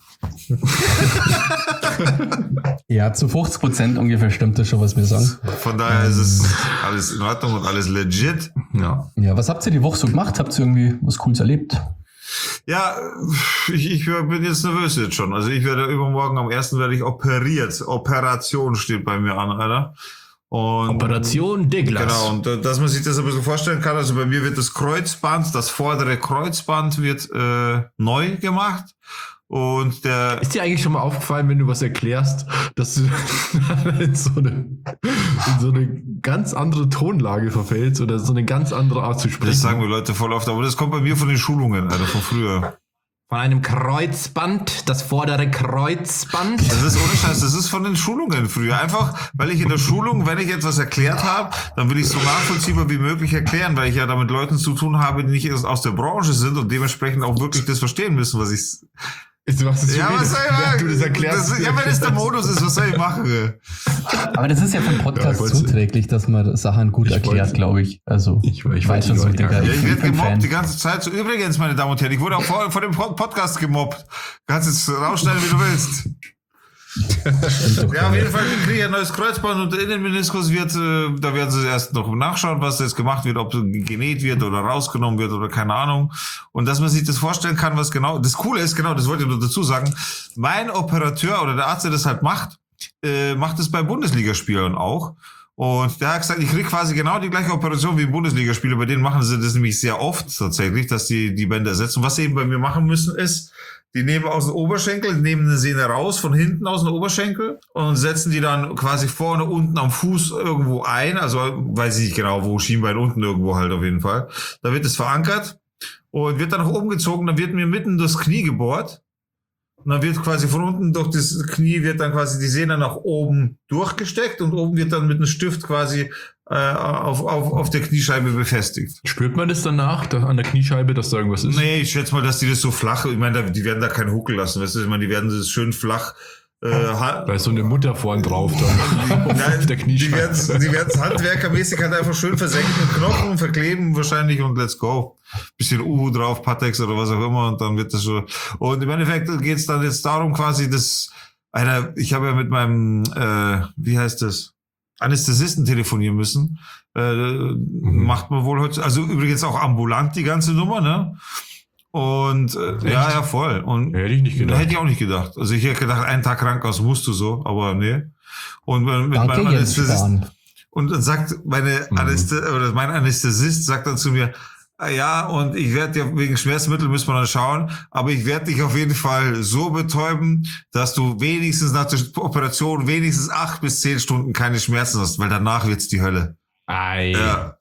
Ja, zu fünfzig Prozent ungefähr stimmt das schon, was wir sagen. Von daher ist es alles in Ordnung und alles legit. Ja. Ja, was habt ihr die Woche so gemacht? Habt ihr irgendwie was Cooles erlebt? Ja, ich, ich bin jetzt nervös jetzt schon. Also ich werde übermorgen am ersten werde ich operiert. Operation steht bei mir an, Alter. Und Operation Douglas. Genau, und äh, dass man sich das ein bisschen vorstellen kann, also bei mir wird das Kreuzband, das vordere Kreuzband wird äh, neu gemacht und der Ist dir eigentlich schon mal aufgefallen, wenn du was erklärst, dass du in so eine, in so eine ganz andere Tonlage verfällst oder so eine ganz andere Art zu sprechen? das sagen wir Leute voll oft, aber das kommt bei mir von den Schulungen, Alter, von früher. Von einem Kreuzband, das vordere Kreuzband. Das ist ohne Scheiß, das ist von den Schulungen früher. Einfach, weil ich in der Schulung, wenn ich etwas erklärt habe, dann will ich es so nachvollziehbar wie möglich erklären, weil ich ja da mit Leuten zu tun habe, die nicht aus der Branche sind und dementsprechend auch wirklich das verstehen müssen, was ich... Du machst es Ja, schon was wieder, soll ich während machen? du das erklärst. Das, ja, wenn es der Modus ist, was soll ich machen? Aber das ist ja vom Ja, Podcast ich wollte- zuträglich, dass man Sachen gut Ich erklärt, wollte- glaube ich. Also, Ich- ich weiß wollte schon die so, Leute Digga. nicht- Ja, Ich ich bin werde kein gemobbt Fan. die ganze Zeit. So, übrigens, meine Damen und Herren, ich wurde auch vor, vor dem Pod- Podcast gemobbt. Kannst jetzt rausschneiden, wie du willst. Ja, auf jeden Fall kriege ich ein neues Kreuzband und der Innenmeniskus wird, äh, da werden sie erst noch nachschauen, was jetzt gemacht wird, ob genäht wird oder rausgenommen wird oder keine Ahnung. Und dass man sich das vorstellen kann, was genau, das Coole ist, genau, das wollte ich nur dazu sagen, mein Operateur oder der Arzt, der das halt macht, äh, macht es bei Bundesligaspielern auch. Und der hat gesagt, ich kriege quasi genau die gleiche Operation wie ein Bundesligaspieler. Bei denen machen sie das nämlich sehr oft tatsächlich, dass die die Bänder ersetzen. Was sie eben bei mir machen müssen ist, die nehmen aus dem Oberschenkel, nehmen eine Sehne raus, von hinten aus dem Oberschenkel und setzen die dann quasi vorne unten am Fuß irgendwo ein. Also weiß ich nicht genau, wo, Schienbein unten irgendwo halt auf jeden Fall. Da wird es verankert und wird dann nach oben gezogen. Dann wird mir mitten das Knie gebohrt. Und dann wird quasi von unten durch das Knie wird dann quasi die Sehne nach oben durchgesteckt und oben wird dann mit einem Stift quasi äh, auf, auf, auf der Kniescheibe befestigt. Spürt man das danach, da an der Kniescheibe, dass da irgendwas ist? Nee, ich schätze mal, dass die das so flach, ich meine, da- die werden da keinen Huckel lassen, weißt du, ich meine, die werden das schön flach äh, ha- Da ist so eine Mutter vorn drauf dann auf Nein, der die Kniescheibe. werden die werden's handwerkermäßig halt einfach schön versenken mit Knochen, verkleben wahrscheinlich und let's go. Bisschen Uhu drauf, Patex oder was auch immer und dann wird das schon. Und im Endeffekt geht es dann jetzt darum quasi, dass, Alter, ich habe ja mit meinem, äh, wie heißt das, Anästhesisten telefonieren müssen. Äh, Mhm. Macht man wohl heute, also übrigens auch ambulant die ganze Nummer, ne? Und äh, ja, ja, voll. Und Hätte ich nicht gedacht. Hätte ich auch nicht gedacht. Also ich hätte gedacht, einen Tag Krankenhaus musst du so, aber nee. Und mit Danke, meinem Jens Anästhesist, Spahn. und dann sagt meine Mhm. Anästhesist, oder mein Anästhesist sagt dann zu mir, ah ja, und ich werde ja wegen Schmerzmittel müssen wir dann schauen, aber ich werde dich auf jeden Fall so betäuben, dass du wenigstens nach der Operation wenigstens acht bis zehn Stunden keine Schmerzen hast, weil danach wird's die Hölle. Ei. Ja.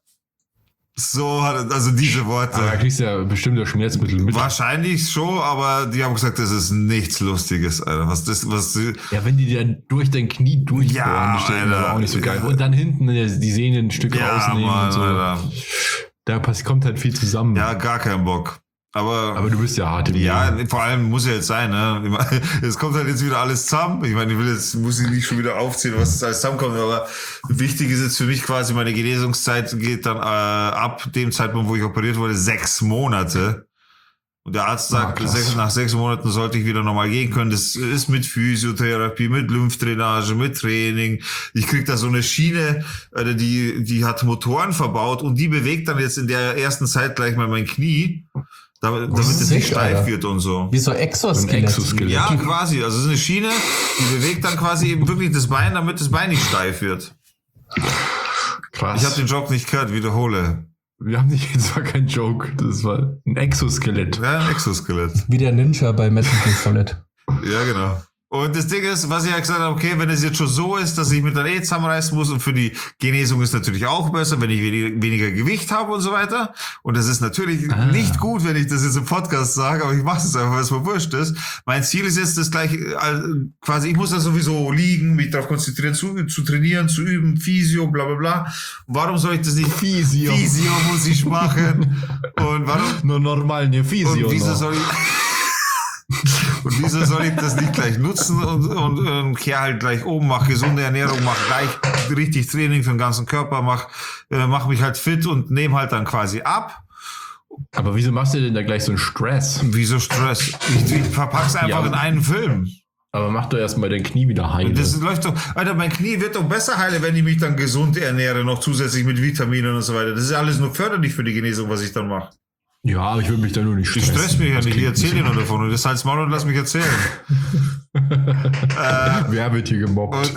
So hat er, also diese Worte. Aber da kriegst du ja bestimmt das Schmerzmittel mit. Wahrscheinlich schon, aber die haben gesagt, das ist nichts Lustiges, Alter. Was das, was die, Ja, wenn die dann durch dein Knie durchbohren, Ja, das stelle ich mir Alter. aber auch nicht so geil. Und dann hinten die Sehnen ein Stück ja, rausnehmen Mann, und so. Alter. Da pass- kommt halt viel zusammen. Ja, gar keinen Bock. Aber, Aber du bist ja hart im ja, Leben. vor allem muss ja jetzt sein, ne? Ich meine, es kommt halt jetzt wieder alles zusammen. Ich meine, ich will jetzt, muss ich nicht schon wieder aufzählen, was jetzt alles zusammenkommt, aber wichtig ist jetzt für mich quasi, meine Genesungszeit geht dann äh, ab dem Zeitpunkt, wo ich operiert wurde, sechs Monate. Und der Arzt sagt, Ah, krass. sechs, nach sechs Monaten sollte ich wieder normal gehen können. Das ist mit Physiotherapie, mit Lymphdrainage, mit Training. Ich krieg da so eine Schiene, äh, die, die hat Motoren verbaut und die bewegt dann jetzt in der ersten Zeit gleich mal mein Knie, damit, damit es nicht steif Alter. wird und so. Wie so Exoskelett. Exoskelett. Ja, quasi. Also es ist eine Schiene, die bewegt dann quasi eben wirklich das Bein, damit das Bein nicht steif wird. Krass. Ich habe den Joke nicht gehört, wiederhole. Wir haben nicht, das war kein Joke, das war ein Exoskelett. Ja, ein Exoskelett. Wie der Ninja bei Metal Gear Solid. Ja, genau. Und das Ding ist, was ich ja gesagt habe, okay, wenn es jetzt schon so ist, dass ich mit der eh zusammenreißen muss und für die Genesung ist natürlich auch besser, wenn ich weniger, weniger Gewicht habe und so weiter. Und das ist natürlich ah. nicht gut, wenn ich das jetzt im Podcast sage, aber ich mache es einfach, weil es mir wurscht ist. Mein Ziel ist jetzt das gleich, quasi, ich muss da sowieso liegen, mich darauf konzentrieren, zu, zu trainieren, zu üben, Physio, bla bla bla. Warum soll ich das nicht? Physio. Physio muss ich machen. Und warum? Nur normal, ne Physio. Und wieso noch. soll ich... Und wieso soll ich das nicht gleich nutzen und, und, und kehr halt gleich oben, mach gesunde Ernährung, mach gleich richtig Training für den ganzen Körper, mach, äh, mach mich halt fit und nehme halt dann quasi ab. Aber wieso machst du denn da gleich so einen Stress? Wieso Stress? Ich, ich verpack's einfach Ja, in einen Film. Aber mach doch erstmal dein Knie wieder heil. Das läuft doch, Alter, mein Knie wird doch besser heilen, wenn ich mich dann gesund ernähre, noch zusätzlich mit Vitaminen und so weiter. Das ist alles nur förderlich für die Genesung, was ich dann mache. Ja, aber ich würde mich da nur nicht Ich stressen. stress mich ja Das nicht, ich klingt erzähle dir nur davon. Und das halt's Maul und lass mich erzählen. äh, Wer wird hier gemobbt? Und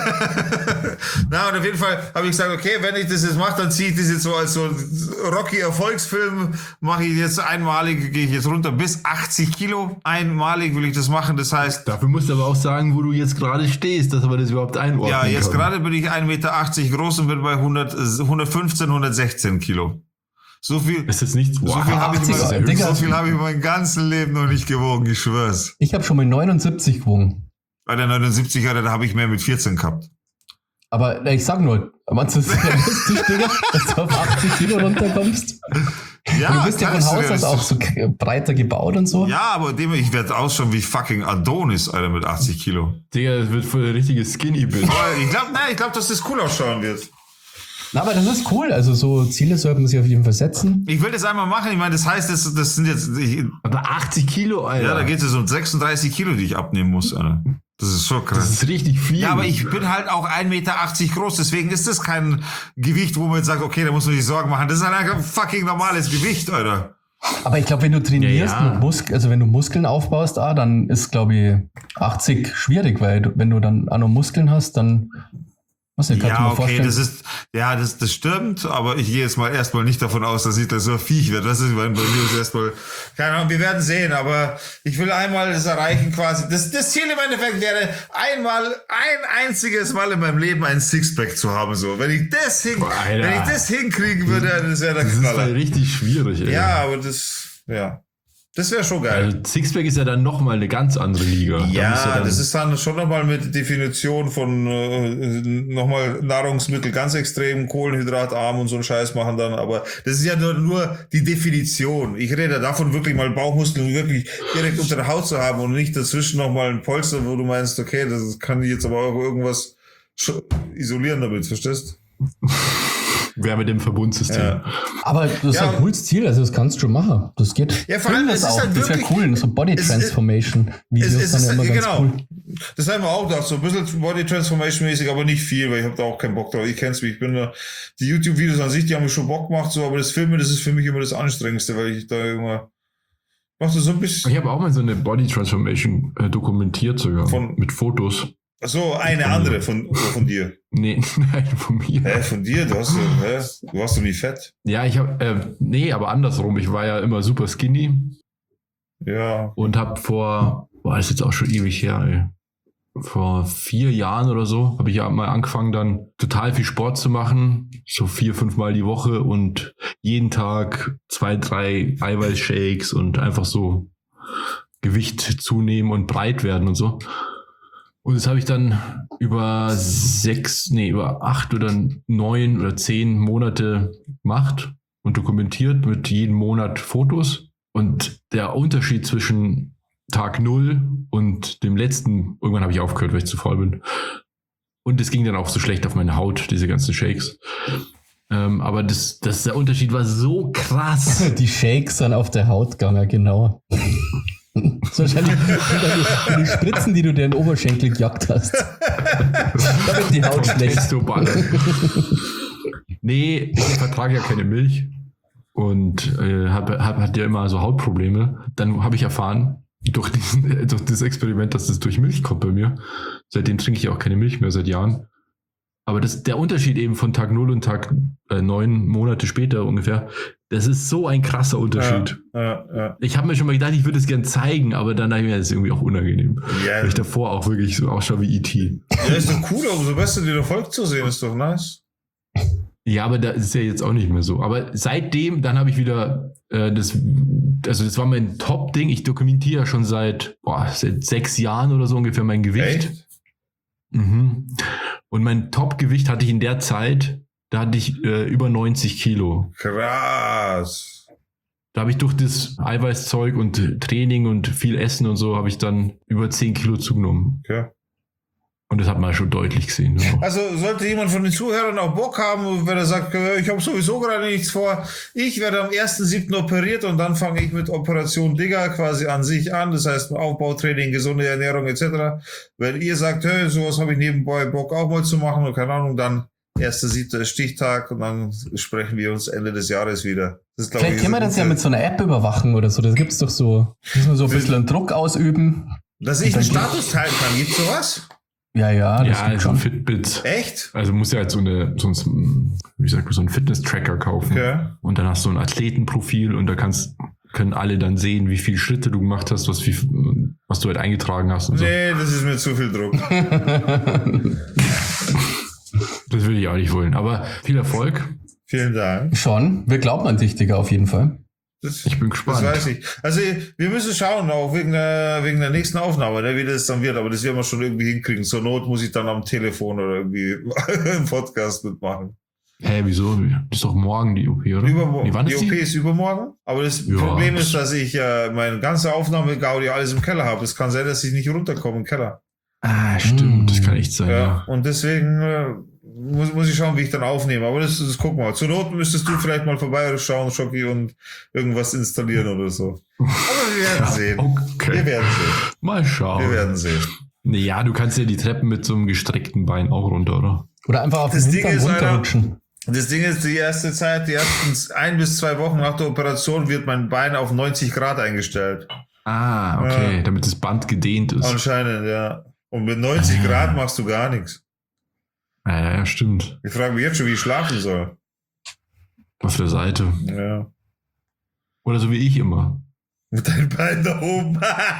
na, und auf jeden Fall habe ich gesagt, okay, wenn ich das jetzt mache, dann ziehe ich das jetzt so als so Rocky-Erfolgsfilm, mache ich jetzt einmalig, gehe ich jetzt runter bis achtzig Kilo. Einmalig will ich das machen, das heißt... Dafür musst du aber auch sagen, wo du jetzt gerade stehst, dass wir das überhaupt einordnen Ja, jetzt können. gerade bin ich ein Meter achtzig groß und bin bei hundert, hundertfünfzehn, hundertsechzehn Kilo. So viel, Ist das nicht? so viel habe ich, achtzig, mein, Digga. so viel hab ich mein ganzes Leben noch nicht gewogen, ich schwör's. Ich habe schon mal neunundsiebzig gewogen. Bei der neunundsiebziger, da habe ich mehr mit vierzehn gehabt. Aber ich sag nur, meinst du, das ist realistisch, Digga, dass du auf achtzig Kilo runterkommst? Ja, Du bist ja von klar, ist Haus aus realistisch. auch so k- breiter gebaut und so. Ja, aber dem, ich werde ausschauen wie fucking Adonis, Alter, mit achtzig Kilo. Digga, das wird voll der richtige Skinny-Bitch. Aber ich glaube, nein, ich glaube, dass das cool ausschauen wird. Na, aber das ist cool. Also so Ziele sollte man sich auf jeden Fall setzen. Ich will das einmal machen. Ich meine, das heißt, das, das sind jetzt, ich, Aber achtzig Kilo, Alter. ja, da geht es um sechsunddreißig Kilo, die ich abnehmen muss, Alter. Das ist so Das krass. ist richtig viel. Ja, aber ich bin halt auch ein Meter achtzig groß, deswegen ist das kein Gewicht, wo man jetzt sagt, okay, da muss man sich Sorgen machen. Das ist halt ein fucking normales Gewicht, Alter. Aber ich glaube, wenn du trainierst, Ja, ja. mit Mus- also wenn du Muskeln aufbaust, ah, dann ist, glaube ich, achtzig schwierig, weil du, wenn du dann auch noch Muskeln hast, dann, was ich, kannst du Ja, mir okay, vorstellen. das ist, ja, das, das stimmt, aber ich gehe jetzt mal erstmal nicht davon aus, dass ich da so ein Viech werde. Das ist bei mir ist erstmal, keine Ahnung, wir werden sehen, aber ich will einmal das erreichen quasi. Das, das Ziel im Endeffekt wäre, einmal, ein einziges Mal in meinem Leben ein Sixpack zu haben, so. Wenn ich das hin, Boah, Alter. wenn ich das hinkriegen würde, das wäre der das ist halt Knaller. richtig schwierig, ey. Ja, aber das, ja. Das wäre schon geil. Also Sixpack ist ja dann nochmal eine ganz andere Liga. Da Ja, musst du dann, das ist dann schon nochmal mit Definition von äh, nochmal Nahrungsmittel ganz extrem kohlenhydratarm und so einen Scheiß machen dann, aber das ist ja nur, nur die Definition. Ich rede davon, wirklich mal Bauchmuskeln wirklich direkt unter der Haut zu haben und nicht dazwischen nochmal ein Polster, wo du meinst, okay, das kann ich jetzt aber auch irgendwas sch- isolieren damit, verstehst? wer mit dem Verbundsystem. Ja. Aber das ist Ja. ein cooles Ziel, also das kannst du machen. Das geht. Ja, vor allem, das es ist auch. halt Das wäre wirklich- cool, so Body es- Transformation Videos Es, es sind ist, ja immer ganz genau. cool. Das haben wir auch gedacht, so ein bisschen Body Transformation mäßig, aber nicht viel, weil ich habe da auch keinen Bock drauf. Ich kenn's mich, ich bin da, die YouTube-Videos an sich, die haben mir schon Bock gemacht, so, aber das Filmen, das ist für mich immer das Anstrengendste, weil ich da immer, mach das so ein bisschen, Ich habe auch mal so eine Body Transformation äh, dokumentiert sogar. Von- mit Fotos. so eine andere von, von dir. Nee, nein, von mir. Hä, von dir? Du hast, hä? Du warst doch nie fett. Ja, ich habe, äh, nee, aber andersrum. Ich war ja immer super skinny Ja. und habe vor, boah, das ist jetzt auch schon ewig her, ey. Vor vier Jahren oder so habe ich ja mal angefangen, dann total viel Sport zu machen. So vier, fünf Mal die Woche und jeden Tag zwei, drei Eiweißshakes und einfach so Gewicht zunehmen und breit werden und so. Und das habe ich dann über sechs, nee, über acht oder neun oder zehn Monate gemacht und dokumentiert mit jedem Monat Fotos. Und der Unterschied zwischen Tag null und dem letzten, irgendwann habe ich aufgehört, weil ich zu faul bin. Und es ging dann auch so schlecht auf meine Haut, diese ganzen Shakes. Ähm, aber das, das, der Unterschied war so krass. Die Shakes dann auf der Haut gegangen, genau. Das ist wahrscheinlich die, die Spritzen, die du dir in den Oberschenkel gejagt hast. Da wird die Haut schlecht. Nee, ich vertrage ja keine Milch. Und und äh, hab, hab, hatte ja immer so Hautprobleme. Dann habe ich erfahren, durch, diesen, durch das Experiment, dass das durch Milch kommt bei mir. Seitdem trinke ich auch keine Milch mehr seit Jahren. Aber das, der Unterschied eben von Tag null und Tag äh, neun Monate später ungefähr, das ist so ein krasser Unterschied. Ja, ja, ja. Ich habe mir schon mal gedacht, ich würde es gern zeigen, aber dann dachte ich mir, das ist irgendwie auch unangenehm. Ja. Weil ich davor auch wirklich so ausschaue wie E T. Ja, ist doch cool, umso besser dir Erfolg zu sehen, ist doch nice. Ja, aber da ist es ja jetzt auch nicht mehr so. Aber seitdem, dann habe ich wieder äh, das, also das war mein Top-Ding. Ich dokumentiere ja schon seit, boah, seit sechs Jahren oder so ungefähr mein Gewicht. Echt? Mhm. Und mein Top-Gewicht hatte ich in der Zeit, da hatte ich äh, über neunzig Kilo. Krass. Da habe ich durch das Eiweißzeug und Training und viel Essen und so, habe ich dann über zehn Kilo zugenommen. Okay. Und das hat man schon deutlich gesehen. Ja. Also sollte jemand von den Zuhörern auch Bock haben, wenn er sagt, ich habe sowieso gerade nichts vor, ich werde am ersten siebten operiert und dann fange ich mit Operation Digger quasi an sich an, das heißt Aufbautraining, gesunde Ernährung et cetera. Wenn ihr sagt, hey, sowas habe ich nebenbei Bock auch mal zu machen und keine Ahnung, dann erster siebter Stichtag und dann sprechen wir uns Ende des Jahres wieder. Das ist, Vielleicht können wir das ja mit so einer App überwachen oder so, das gibt's doch so, müssen wir so ein bisschen einen Druck ausüben. Dass ich den Status teilen kann, gibt's sowas? Ja, ja, das ja, gibt also schon. Fitbit. Echt? Also musst du halt so eine, so ein, wie sagt man, so einen Fitness-Tracker kaufen. Okay. Und dann hast du ein Athletenprofil und da kannst, können alle dann sehen, wie viele Schritte du gemacht hast, was, wie, was du halt eingetragen hast und so. Nee, das ist mir zu viel Druck. Das will ich auch nicht wollen. Aber viel Erfolg. Vielen Dank. Schon, wir glauben an dich, Digga, auf jeden Fall. Das, Ich bin gespannt. Das weiß ich. Also wir müssen schauen, auch wegen der, wegen der nächsten Aufnahme, ne, wie das dann wird. Aber das werden wir schon irgendwie hinkriegen. Zur Not muss ich dann am Telefon oder irgendwie im Podcast mitmachen. Hä, hey, wieso? Das ist doch morgen die O P, oder? Übermorgen. Nee, wann die ist O P die? ist übermorgen. Aber das Ja, Problem das- ist, dass ich äh, meine ganze Aufnahme-Gaudi alles im Keller habe. Es kann sein, dass ich nicht runterkomme im Keller. Ah, stimmt. Mm. Das kann echt sein, Ja. ja. Und deswegen äh, muss, muss ich schauen, wie ich dann aufnehme. Aber das, das gucken wir mal. Zur Not müsstest du vielleicht mal vorbeischauen, Schocki, und irgendwas installieren oder so. Aber wir werden sehen. Okay. Wir werden sehen. Mal schauen. Wir werden sehen. Nee, ja, du kannst ja die Treppen mit so einem gestreckten Bein auch runter, oder? Oder einfach auf Das den Ding Hintern ist, Alter, runterrutschen. Das Ding ist, die erste Zeit, die ersten ein bis zwei Wochen nach der Operation wird mein Bein auf neunzig Grad eingestellt. Ah, okay. Ja. Damit das Band gedehnt ist. Anscheinend, ja. Und mit neunzig Ah. Grad machst du gar nichts. Ja, ja, ja, stimmt. Ich frage mich jetzt schon, wie ich schlafen soll. Auf der Seite. Ja. Oder so wie ich immer. Mit deinem Bein da oben.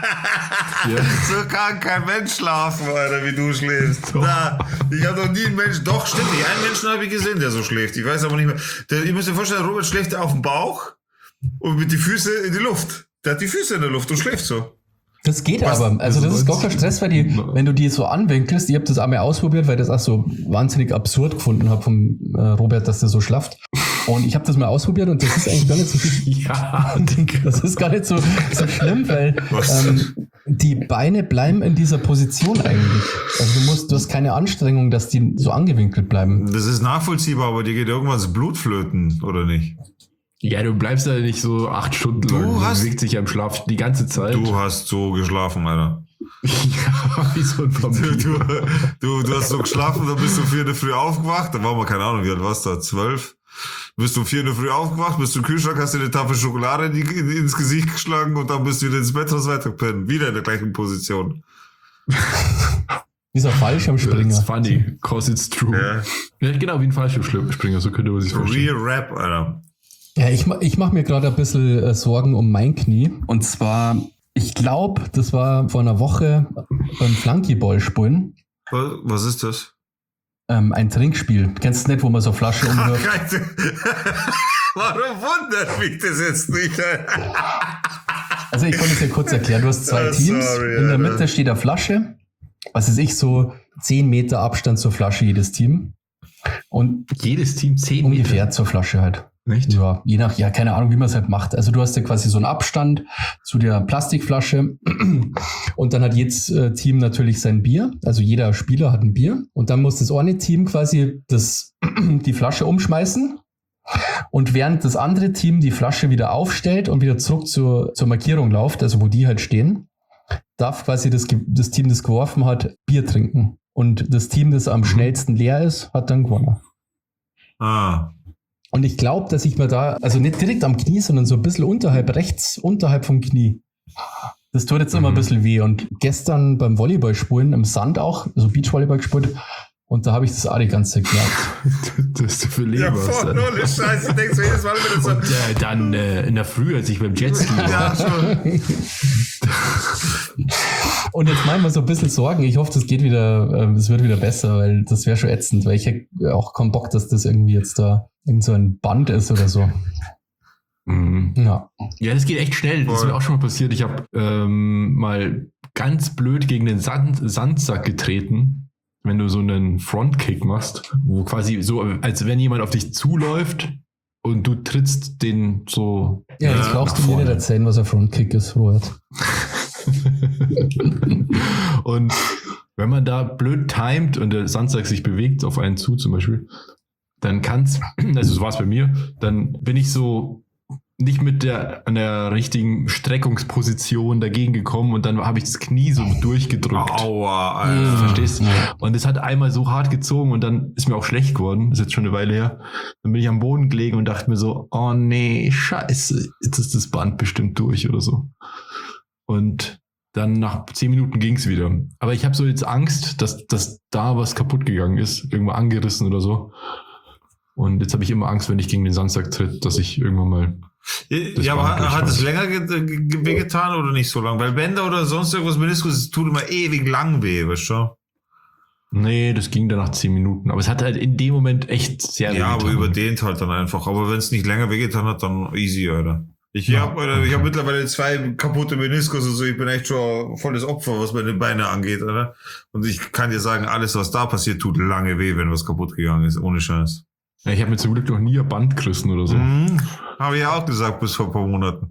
Ja. So kann kein Mensch schlafen, Alter, wie du schläfst. Doch. Na, ich habe noch nie einen Menschen, doch, stimmt nicht, einen Menschen habe ich gesehen, der so schläft. Ich weiß aber nicht mehr. Der, ihr müsst euch vorstellen, Robert schläft auf dem Bauch und mit die Füße in die Luft. Der hat die Füße in der Luft und schläft so. Das geht Was? aber. Also das Also ist gar kein Stress, weil die, wenn du die so anwinkelst, ich habe das einmal ausprobiert, weil ich das auch so wahnsinnig absurd gefunden habe vom äh, Robert, dass der so schlaft. Und ich habe das mal ausprobiert und das ist eigentlich gar nicht so viel. Ja, Digga. Das ist gar nicht so, so schlimm, weil Was? ähm, die Beine bleiben in dieser Position eigentlich. Also du musst, du hast keine Anstrengung, dass die so angewinkelt bleiben. Das ist nachvollziehbar, aber dir geht irgendwann das Blut flöten, oder nicht? Ja, du bleibst da nicht so acht Stunden Du lang. hast- bewegt sich ja im Schlaf die ganze Zeit. Du hast so geschlafen, Alter. Ja, wie so ein Du, Vampir. du, du, du hast so geschlafen, dann bist du um vier in der Früh aufgewacht, da waren wir, keine Ahnung, wie alt warst du da, zwölf? Bist du um vier in der Früh aufgewacht, bist du im Kühlschrank, hast dir eine Tafel Schokolade in die, in, ins Gesicht geschlagen und dann bist du wieder ins Bett, hast weitergepennt. Wieder in der gleichen Position. Dieser Fallschirmspringer. It's funny, cause it's true. Ja. Ja, genau, wie ein Fallschirmspringer, so könnte man sich vorstellen. Real Rap, Alter. Ja, ich, ma- ich mache mir gerade ein bisschen äh, Sorgen um mein Knie. Und zwar, ich glaube, das war vor einer Woche beim Flunkyball spielen. Was, was ist das? Ähm, ein Trinkspiel. Kennst du nicht, wo man so Flasche umwirft? Warum wundert mich das jetzt nicht? Also ich kann es dir kurz erklären. Du hast zwei Oh, Teams. sorry, In der Alter. Mitte steht eine Flasche. Was weiß ich, so zehn Meter Abstand zur Flasche jedes Team. Und Jedes Team zehn ungefähr Meter. zur Flasche halt. Nicht? Ja, je nach, ja, keine Ahnung, wie man es halt macht. Also du hast ja quasi so einen Abstand zu der Plastikflasche und dann hat jedes äh, Team natürlich sein Bier. Also jeder Spieler hat ein Bier und dann muss das eine Team quasi das, die Flasche umschmeißen und während das andere Team die Flasche wieder aufstellt und wieder zurück zur, zur Markierung läuft, also wo die halt stehen, darf quasi das, Ge- das Team, das geworfen hat, Bier trinken. Und das Team, das am schnellsten leer ist, hat dann gewonnen. Ah. Und ich glaube, dass ich mir da, also nicht direkt am Knie, sondern so ein bisschen unterhalb, rechts, unterhalb vom Knie. Das tut jetzt immer ein bisschen weh. Und gestern beim Volleyballspielen im Sand auch, also Beachvolleyball gespielt, und da habe ich das auch die ganze Zeit gemerkt. Das ist für Leben. Ja, voll, ohne Scheiße. Ich denkst du jedes Mal wieder so. Und äh, dann äh, in der Früh, als ich beim Jetski war. Ja, schon. Und jetzt machen wir so ein bisschen Sorgen. Ich hoffe, das geht wieder, äh, es wird wieder besser, weil das wäre schon ätzend, weil ich hätte auch keinen Bock, dass das irgendwie jetzt da irgend so ein Band ist oder so. Mhm. Ja. Ja, das geht echt schnell. Das ist mir auch schon mal passiert. Ich habe ähm, mal ganz blöd gegen den Sand, Sandsack getreten. Wenn du so einen Frontkick machst, wo quasi so, als wenn jemand auf dich zuläuft und du trittst den so. Ja, jetzt äh, brauchst nach du mir vorne. nicht erzählen, was ein Frontkick ist, Robert. Und wenn man da blöd timet und der Sandsack sich bewegt auf einen zu zum Beispiel, dann kann's, also so war es bei mir, dann bin ich so nicht mit der an der richtigen Streckungsposition dagegen gekommen und dann habe ich das Knie so durchgedrückt. Aua, Alter. Verstehst du? Und es hat einmal so hart gezogen und dann ist mir auch schlecht geworden. Das ist jetzt schon eine Weile her. Dann bin ich am Boden gelegen und dachte mir so, oh nee, scheiße, jetzt ist das Band bestimmt durch oder so. Und dann nach zehn Minuten ging es wieder. Aber ich habe so jetzt Angst, dass, dass da was kaputt gegangen ist, irgendwo angerissen oder so. Und jetzt habe ich immer Angst, wenn ich gegen den Sandsack tritt, dass ich irgendwann mal... Ja, aber hat, hat es länger ge- ge- wehgetan oder nicht so lang? Weil Bänder oder sonst irgendwas Meniskus, es tut immer ewig lang weh, weißt du? Nee, das ging dann nach zehn Minuten. Aber es hat halt in dem Moment echt sehr Ja, aber wehgetan. überdehnt halt dann einfach. Aber wenn es nicht länger wehgetan hat, dann easy, Alter. Ich Ja. habe ich hab mittlerweile zwei kaputte Meniskus und so. Ich bin echt schon volles Opfer, was meine Beine angeht, Alter. Und ich kann dir sagen, alles, was da passiert, tut lange weh, wenn was kaputt gegangen ist. Ohne Scheiß. Ja, ich habe mir zum Glück noch nie ein Band gerissen oder so. Mhm. Habe ich ja auch gesagt, bis vor ein paar Monaten.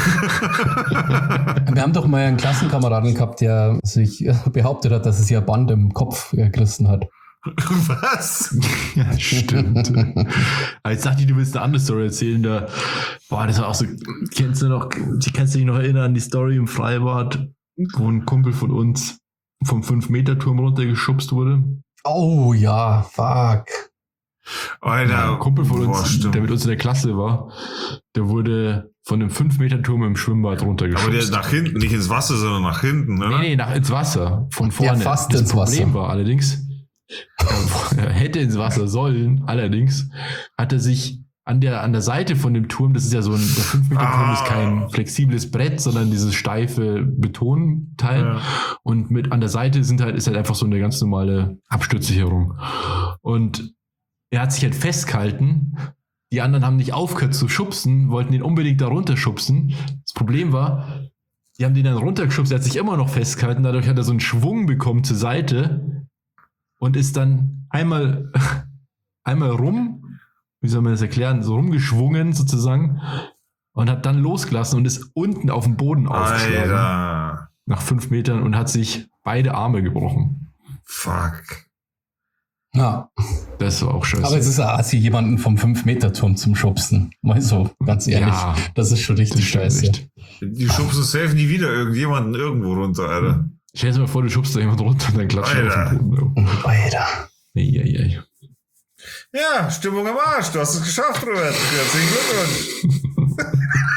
Wir haben doch mal einen Klassenkameraden gehabt, der sich behauptet hat, dass es ja ein Band im Kopf äh, gerissen hat. Was? Ja, stimmt. Aber jetzt dachte ich, du willst eine andere Story erzählen. Da, boah, das war auch so, kennst du noch, kannst du dich noch erinnern an die Story im Freibad, wo ein Kumpel von uns vom fünf Meter Turm runtergeschubst wurde? Oh ja, fuck. Alter, Ein Kumpel von boah, uns, stimmt. der mit uns in der Klasse war, der wurde von einem fünf Meter Turm im Schwimmbad runtergeschubst. Aber der nach hinten, nicht ins Wasser, sondern nach hinten, oder? Nee, nee, nach ins Wasser, von vorne. fast das ins Problem Wasser. war allerdings, er hätte ins Wasser sollen, allerdings hat er sich an der, an der Seite von dem Turm, das ist ja so ein, der fünf Meter Turm Ah. ist kein flexibles Brett, sondern dieses steife Betonteil. Ja. Und mit an der Seite sind halt, ist halt einfach so eine ganz normale Absturzsicherung. Und er hat sich halt festgehalten. Die anderen haben nicht aufgehört zu schubsen, wollten ihn unbedingt da runterschubsen. Das Problem war, die haben den dann runtergeschubst, er hat sich immer noch festgehalten, dadurch hat er so einen Schwung bekommen zur Seite und ist dann einmal, einmal rum, wie soll man das erklären, so rumgeschwungen sozusagen und hat dann losgelassen und ist unten auf dem Boden aufgeschlagen. Alter. Nach fünf Metern und hat sich beide Arme gebrochen. Fuck. Ja, Das war auch scheiße. aber es ist ein Assi, jemanden vom fünf Meter Turm zum Schubsen. Mal so, ganz ehrlich. Ja, das ist schon richtig das stimmt scheiße. echt. Die schubsen safe nie wieder irgendjemanden irgendwo runter, Alter. Stell dir mal vor, du schubst da jemand runter und dann klatscht er Alter. auf den Boden. Alter. Ei, ei, ei. Ja, Stimmung am Arsch. Du hast es geschafft, Robert. Herzlichen Glückwunsch.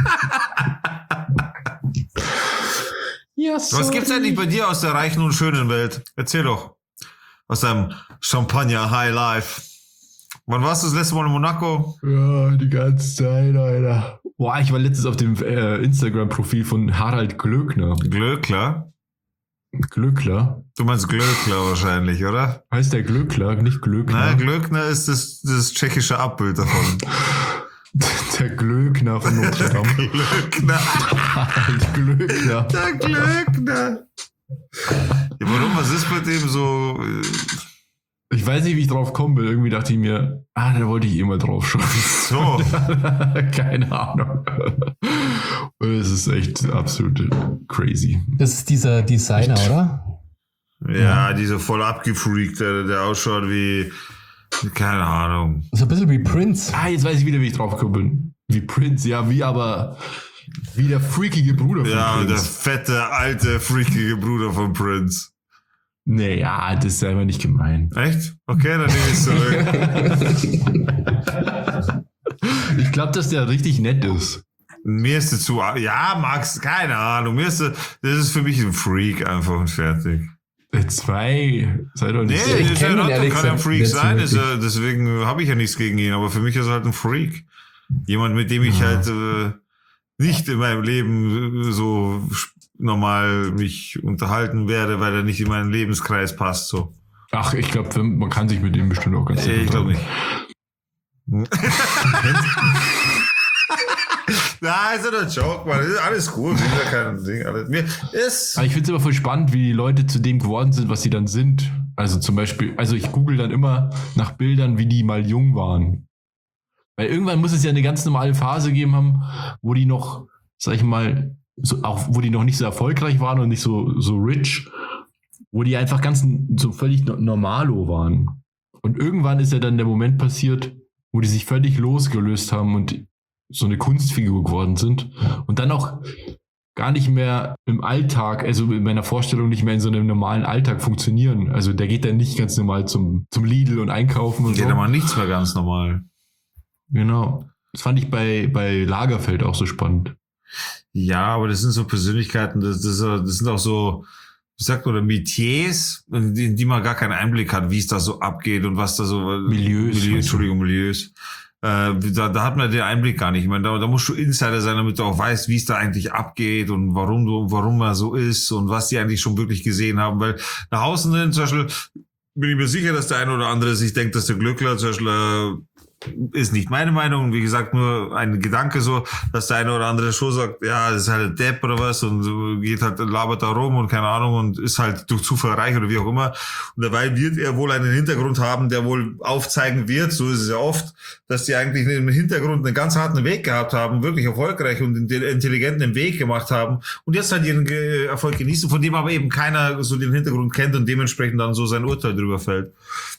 Ja, Was gibt's eigentlich bei dir aus der reichen und schönen Welt? Erzähl doch. Aus deinem Champagner High Life. Wann warst du das letzte Mal in Monaco? Ja, die ganze Zeit, Alter. Boah, ich war letztens auf dem äh, Instagram-Profil von Harald Glöckner. Glöckler? Glöckler? Du meinst Glöckler wahrscheinlich, oder? Heißt der Glöckler, nicht Glöckner? Nein, Glöckner ist das, das tschechische Abbild davon. Der Glöckner von Notre Dame. Glöckner. Harald Glöckner. Der Glöckner. Ja, warum? Was ist bei dem so? äh, Ich weiß nicht, wie ich drauf kommen will. Irgendwie dachte ich mir, ah, da wollte ich eh mal drauf schauen. So. Keine Ahnung. Und es ist echt absolut crazy. Das ist dieser Designer, oder? Ja, dieser voll abgefreakt, der, der ausschaut wie, keine Ahnung. So ein bisschen wie Prince. Ah, jetzt weiß ich wieder, wie ich drauf gekommen bin. Wie Prince, ja, wie aber, wie der freakige Bruder von Ja, der Prince. fette, alte, freakige Bruder von Prince. Naja, das ist einfach nicht gemein. Echt? Okay, dann nehme ich es zurück. Ich glaube, dass der richtig nett ist. Mir ist es zu, ja, Max, keine Ahnung, mir ist es, das ist für mich ein Freak einfach und fertig. Zwei, sei doch nicht Nee, so. ich ist ja kenn ihn not, ehrlich kann ja ein gesagt Freak nicht so sein, ist wirklich. er, deswegen habe ich ja nichts gegen ihn, aber für mich ist er halt ein Freak. Jemand, mit dem ich Ja. halt äh, nicht in meinem Leben so normal mich unterhalten werde, weil er nicht in meinen Lebenskreis passt, so. Ach, ich glaube, man kann sich mit ihm bestimmt auch ganz Nee, ich glaube nicht. Na, ist ja nur ein Joke, Mann. Das ist alles gut. Das ist ja kein Ding. Alles. Mir ist. Aber ich finde es immer voll spannend, wie die Leute zu dem geworden sind, was sie dann sind. Also zum Beispiel, also ich google dann immer nach Bildern, wie die mal jung waren. Weil irgendwann muss es ja eine ganz normale Phase geben haben, wo die noch, sag ich mal, so, auch wo die noch nicht so erfolgreich waren und nicht so, so rich, wo die einfach ganz so völlig no- normalo waren. Und irgendwann ist ja dann der Moment passiert, wo die sich völlig losgelöst haben und so eine Kunstfigur geworden sind und dann auch gar nicht mehr im Alltag, also in meiner Vorstellung nicht mehr in so einem normalen Alltag funktionieren. Also der geht dann nicht ganz normal zum, zum Lidl und einkaufen und Geht so. aber nichts mehr ganz normal. Genau. Das fand ich bei, bei Lagerfeld auch so spannend. Ja, aber das sind so Persönlichkeiten, das, das, das sind auch so, wie sagt man, Metiers, in die, in die man gar keinen Einblick hat, wie es da so abgeht und was da so. Milieus. Milieu, Entschuldigung, Milieus. Äh, da, da hat man den Einblick gar nicht. Ich meine, da, da musst du Insider sein, damit du auch weißt, wie es da eigentlich abgeht und warum du, warum er so ist und was die eigentlich schon wirklich gesehen haben. Weil nach außen hin, zum Beispiel, bin ich mir sicher, dass der eine oder andere sich denkt, dass der Glückler zum Beispiel äh, ist nicht meine Meinung. Wie gesagt, nur ein Gedanke so, dass der eine oder andere schon sagt, ja, das ist halt ein Depp oder was und geht halt, labert da rum und keine Ahnung und ist halt durch Zufall reich oder wie auch immer. Und dabei wird er wohl einen Hintergrund haben, der wohl aufzeigen wird, so ist es ja oft, dass die eigentlich im Hintergrund einen ganz harten Weg gehabt haben, wirklich erfolgreich und intelligenten Weg gemacht haben und jetzt halt ihren Erfolg genießen, von dem aber eben keiner so den Hintergrund kennt und dementsprechend dann so sein Urteil drüber fällt.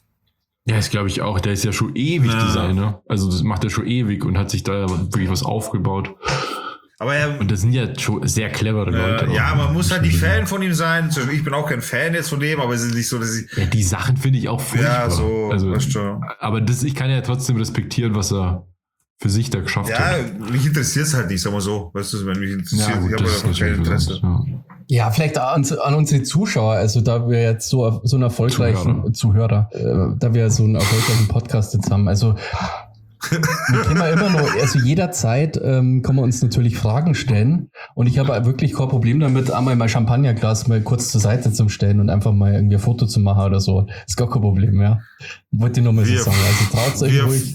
Ja, das glaube ich auch. Der ist ja schon ewig Ja. Designer. Also das macht er schon ewig und hat sich da wirklich was aufgebaut. Aber er, Und das sind ja schon sehr clevere Leute. äh, ja, auch. man muss halt nicht Fan von ihm sein. Ich bin auch kein Fan jetzt von dem, aber es ist nicht so, dass ich, Ja, die Sachen finde ich auch furchtbar. ja, so, also, weißt du. aber das, ich kann ja trotzdem respektieren, was er für sich da geschafft Ja, hat. mich interessiert es halt nicht, sag mal so. Weißt du, wenn mich interessiert, Ja, gut, ich habe das ist einfach kein natürlich Interesse. was anderes, ja. Ja, vielleicht an, an unsere Zuschauer, also da wir jetzt so, so einen erfolgreichen Zuhörer, äh, da wir so einen erfolgreichen Podcast jetzt haben, also wir können ja immer noch, also jederzeit ähm, kann man uns natürlich Fragen stellen und ich habe wirklich kein Problem damit, einmal mein Champagnerglas mal kurz zur Seite zu stellen und einfach mal irgendwie ein Foto zu machen oder so. Ist gar kein Problem, ja. Wollte ich nochmal so Wir- sagen, also traut euch wir- ruhig.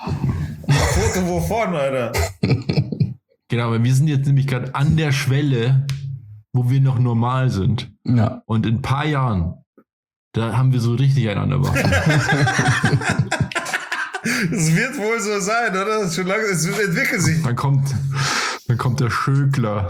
Foto wovon, Alter? Genau, aber wir sind jetzt nämlich gerade an der Schwelle, wo wir noch normal sind. Ja. Und in ein paar Jahren, da haben wir so richtig einander machen. Es wird wohl so sein, oder? Schon lange, es entwickelt sich. Dann kommt, dann kommt der Schökler.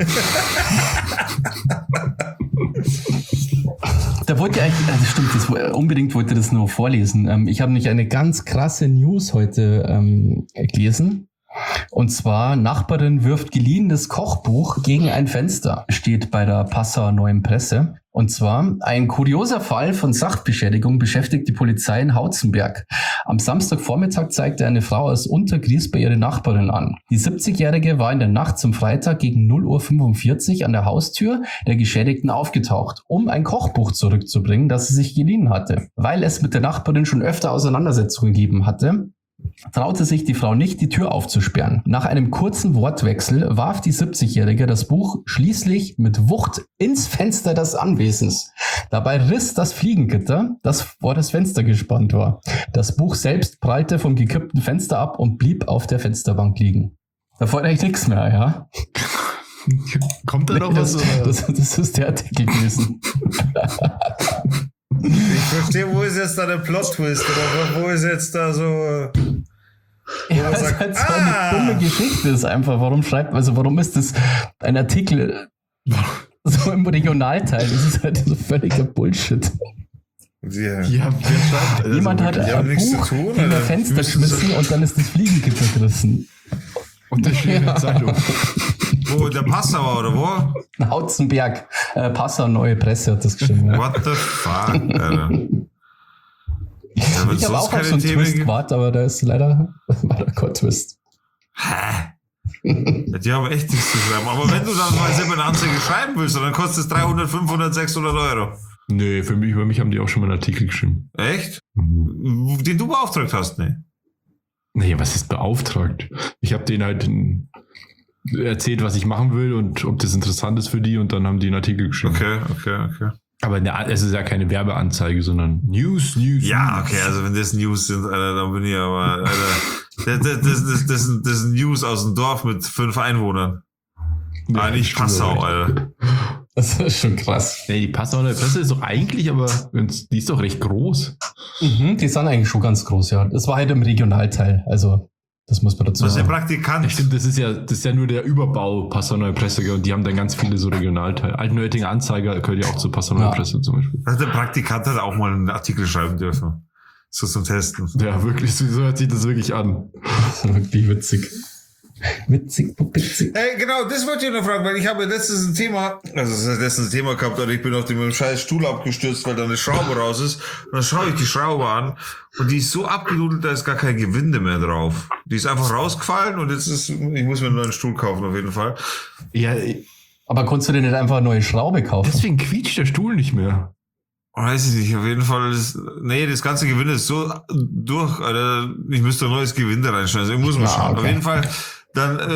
Da wollte ich eigentlich, also stimmt, das, unbedingt wollte das noch vorlesen. Ähm, ich habe nämlich eine ganz krasse News heute ähm, gelesen. Und zwar, Nachbarin wirft geliehenes Kochbuch gegen ein Fenster, steht bei der Passauer Neuen Presse. Und zwar, ein kurioser Fall von Sachbeschädigung beschäftigt die Polizei in Hautzenberg. Am Samstagvormittag zeigte eine Frau aus Untergries bei ihrer Nachbarin an. Die siebzigjährige war in der Nacht zum Freitag gegen null Uhr fünfundvierzig an der Haustür der Geschädigten aufgetaucht, um ein Kochbuch zurückzubringen, das sie sich geliehen hatte. Weil es mit der Nachbarin schon öfter Auseinandersetzungen gegeben hatte, traute sich die Frau nicht, die Tür aufzusperren. Nach einem kurzen Wortwechsel warf die siebzigjährige das Buch schließlich mit Wucht ins Fenster des Anwesens. Dabei riss das Fliegengitter, das vor das Fenster gespannt war. Das Buch selbst prallte vom gekippten Fenster ab und blieb auf der Fensterbank liegen. Da folgt eigentlich nichts mehr, ja? Kommt da noch das, was? Oder? das, das ist der Artikel gewesen. Ich verstehe, wo ist jetzt da der Plot-Twist? Oder wo ist jetzt da so. Ja, man es sagt, halt so ah! eine dumme Geschichte ist einfach. Warum schreibt, also warum ist das ein Artikel so im Regionalteil? Das ist halt so völliger Bullshit. Ja. Ja, wer schreibt? Also Jemand hat wirklich. die haben ein nichts Buch zu tun, gegen Alter. ein Fenster Müssen geschmissen und dann ist das Fliegengitter gerissen. Und das steht in der Zeitung. Wo, der Passauer oder wo? Hautzenberg, äh, Passau Neue Presse hat das geschrieben. Ja. What the fuck, Alter. Ja, wenn Ich habe sonst auch auf keine so einen Themen Twist gibt- gewartet, aber da ist leider war da kein Twist. Hä? Die haben echt nichts zu schreiben. Aber wenn du dann mal selber eine Anzeige schreiben willst, dann kostet es dreihundert, fünfhundert, sechshundert Euro. Nee, für mich, über mich haben die auch schon mal einen Artikel geschrieben. Echt? Mhm. Den du beauftragt hast, ne? Nee, was ist beauftragt? Ich habe denen halt erzählt, was ich machen will und ob das interessant ist für die und dann haben die einen Artikel geschrieben. Okay, okay, okay. Aber es ist ja keine Werbeanzeige, sondern News, News. Ja, News. okay, also wenn das News sind, Alter, dann bin ich aber, Alter, das, das, das, das, das, sind, das sind News aus dem Dorf mit fünf Einwohnern. Ja, ah, nicht Passau, Alter. Das ist schon krass. Nee, die Passauer Presse ist doch eigentlich, aber die ist doch recht groß. Mhm, die sind eigentlich schon ganz groß, ja. Das war halt im Regionalteil, also das muss man dazu Das ist der sagen. Praktikant. Ja, stimmt, das ist ja, das ist ja nur der Überbau Passau Neue Presse und die haben dann ganz viele so Regionalteile. Altenötinger Anzeiger gehört ja auch zur Passau Neue Ja. Presse zum Beispiel. Also der Praktikant hat auch mal einen Artikel schreiben dürfen. So zum Testen. Ja, wirklich, so hört sich das wirklich an. Das ist wirklich witzig. Witzig, witzig. Ey, genau, das wollte ich noch fragen, weil ich habe letztens ein Thema, also das heißt letztens ein Thema gehabt, und ich bin auf dem scheiß Stuhl abgestürzt, weil da eine Schraube raus ist. Und dann schaue ich die Schraube an und die ist so abgenudelt, da ist gar kein Gewinde mehr drauf. Die ist einfach rausgefallen und jetzt ist, ich muss mir einen neuen Stuhl kaufen auf jeden Fall. Ja, Aber konntest du dir nicht einfach eine neue Schraube kaufen? deswegen quietscht der Stuhl nicht mehr. Weiß ich nicht, auf jeden Fall ist, nee, das ganze Gewinde ist so durch, Alter, ich müsste ein neues Gewinde reinschneiden, also ich muss mal Ah, schauen. okay. Auf jeden Fall, dann, äh,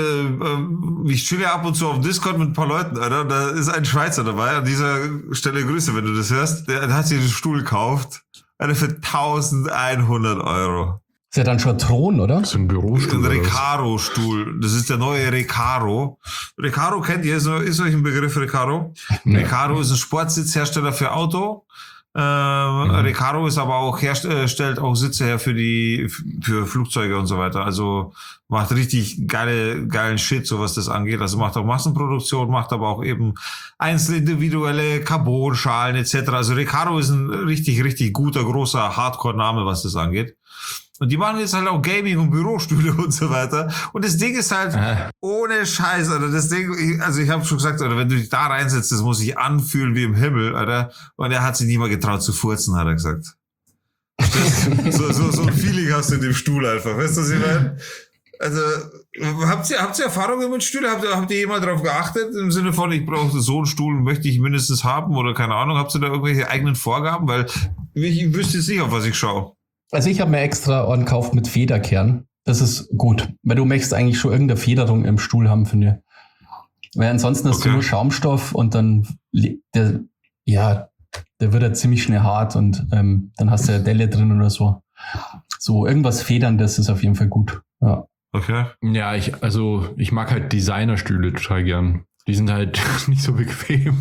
äh, ich chill ja ab und zu auf Discord mit ein paar Leuten, Alter, da ist ein Schweizer dabei, an dieser Stelle Grüße, wenn du das hörst, der, der hat sich den Stuhl gekauft, Alter, für eintausendeinhundert Euro. Ist ja dann schon ein Thron, oder? So ein Bürostuhl. Ein oder was? Recaro-Stuhl. Das ist der neue Recaro. Recaro kennt ihr? Ist, ist euch ein Begriff Recaro? Nee. Recaro ist ein Sportsitzhersteller für Auto. Ähm, Recaro ist aber auch herst äh, stellt auch Sitze her für die für Flugzeuge und so weiter. Also macht richtig geile geilen Shit, so was das angeht. Also macht auch Massenproduktion, macht aber auch eben einzelne individuelle Carbon-Schalen et cetera. Also Recaro ist ein richtig richtig guter großer Hardcore-Name, was das angeht. Und die machen jetzt halt auch Gaming und Bürostühle und so weiter. Und das Ding ist halt Ah. ohne Scheiß, Alter. Das Ding, also ich habe schon gesagt, Alter, wenn du dich da reinsetzt, das muss sich anfühlen wie im Himmel, Alter. Und er hat sich nicht mal getraut zu furzen, hat er gesagt. Das, so, so, so ein Feeling hast du in dem Stuhl einfach. Weißt du, was ich meine? Also, habt ihr, habt ihr Erfahrungen mit Stühlen? Habt ihr, habt ihr jemand darauf geachtet? Im Sinne von, ich brauche so einen Stuhl, möchte ich mindestens haben oder keine Ahnung. Habt ihr da irgendwelche eigenen Vorgaben? Weil ich wüsste jetzt nicht, auf was ich schaue. Also ich habe mir extra einen gekauft mit Federkern. Das ist gut, weil du möchtest eigentlich schon irgendeine Federung im Stuhl haben, finde ich. Weil ansonsten hast Okay. du nur Schaumstoff und dann, le- der, ja, der wird ja ziemlich schnell hart und ähm, dann hast du ja Delle drin oder so. So irgendwas Federndes ist auf jeden Fall gut. Ja. Okay. Ja, ich, also ich mag halt Designerstühle total gern. Die sind halt nicht so bequem.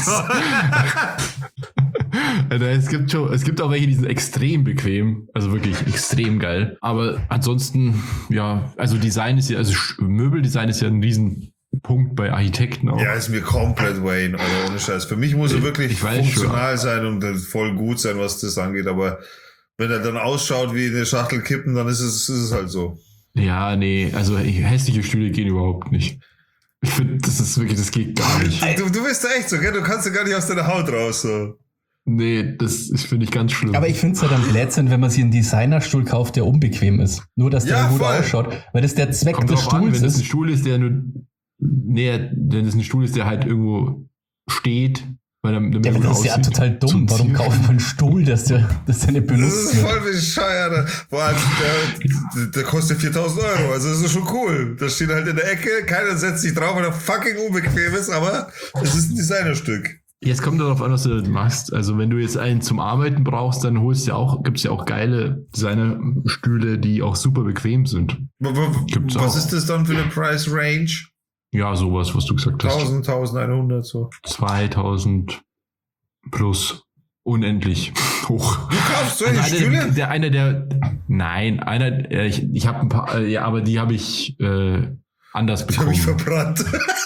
Also es gibt schon, es gibt auch welche, die sind extrem bequem, also wirklich extrem geil. Aber ansonsten, ja, also Design ist ja, also Sch- Möbeldesign ist ja ein Riesenpunkt bei Architekten auch. Ja, ist mir komplett Wayne, oder ohne Scheiß. Für mich muss er wirklich Ich weiß funktional sein und dann voll gut sein, was das angeht. Aber wenn er dann ausschaut wie eine Schachtel Kippen, dann ist es, ist es halt so. Ja, nee, also hässliche Stühle gehen überhaupt nicht. Ich finde, das ist wirklich, das geht gar nicht. Du, du bist da echt so, gell? Du kannst ja gar nicht aus deiner Haut raus. So. Nee, das finde ich ganz schlimm. Aber ich finde es ja dann Blödsinn, wenn man sich einen Designerstuhl kauft, der unbequem ist. Nur, dass der Ja, gut voll. ausschaut. Weil das der Zweck Kommt des drauf an, Stuhls wenn das ein ist. Stuhl ist, der nur, nee, wenn das ein Stuhl ist, der halt irgendwo steht, weil dann, damit Ja, aber gut das ist ja aussieht, total dumm. zum Warum Ziel. kauft man einen Stuhl, dass der, dass der nicht Das benutzt ist wird? voll bescheuert. Vor allem, der, der kostet viertausend Euro. Also, das ist schon cool. Das steht halt in der Ecke. Keiner setzt sich drauf, weil er fucking unbequem ist. Aber es ist ein Designerstück. Jetzt kommt darauf an, was du machst. Also wenn du jetzt einen zum Arbeiten brauchst, dann holst du ja auch, gibt's ja auch geile Designerstühle, die auch super bequem sind. W- w- Gibt's Was auch. ist das dann für eine Price Range? Ja, sowas, was du gesagt hast. tausend, eintausendeinhundert so. zweitausend plus unendlich hoch. Du kaufst solche Also Stühle? einer, der, einer der, nein, einer, äh, ich, ich habe ein paar, äh, ja, aber die habe ich äh, anders Die habe bekommen. ich verbrannt.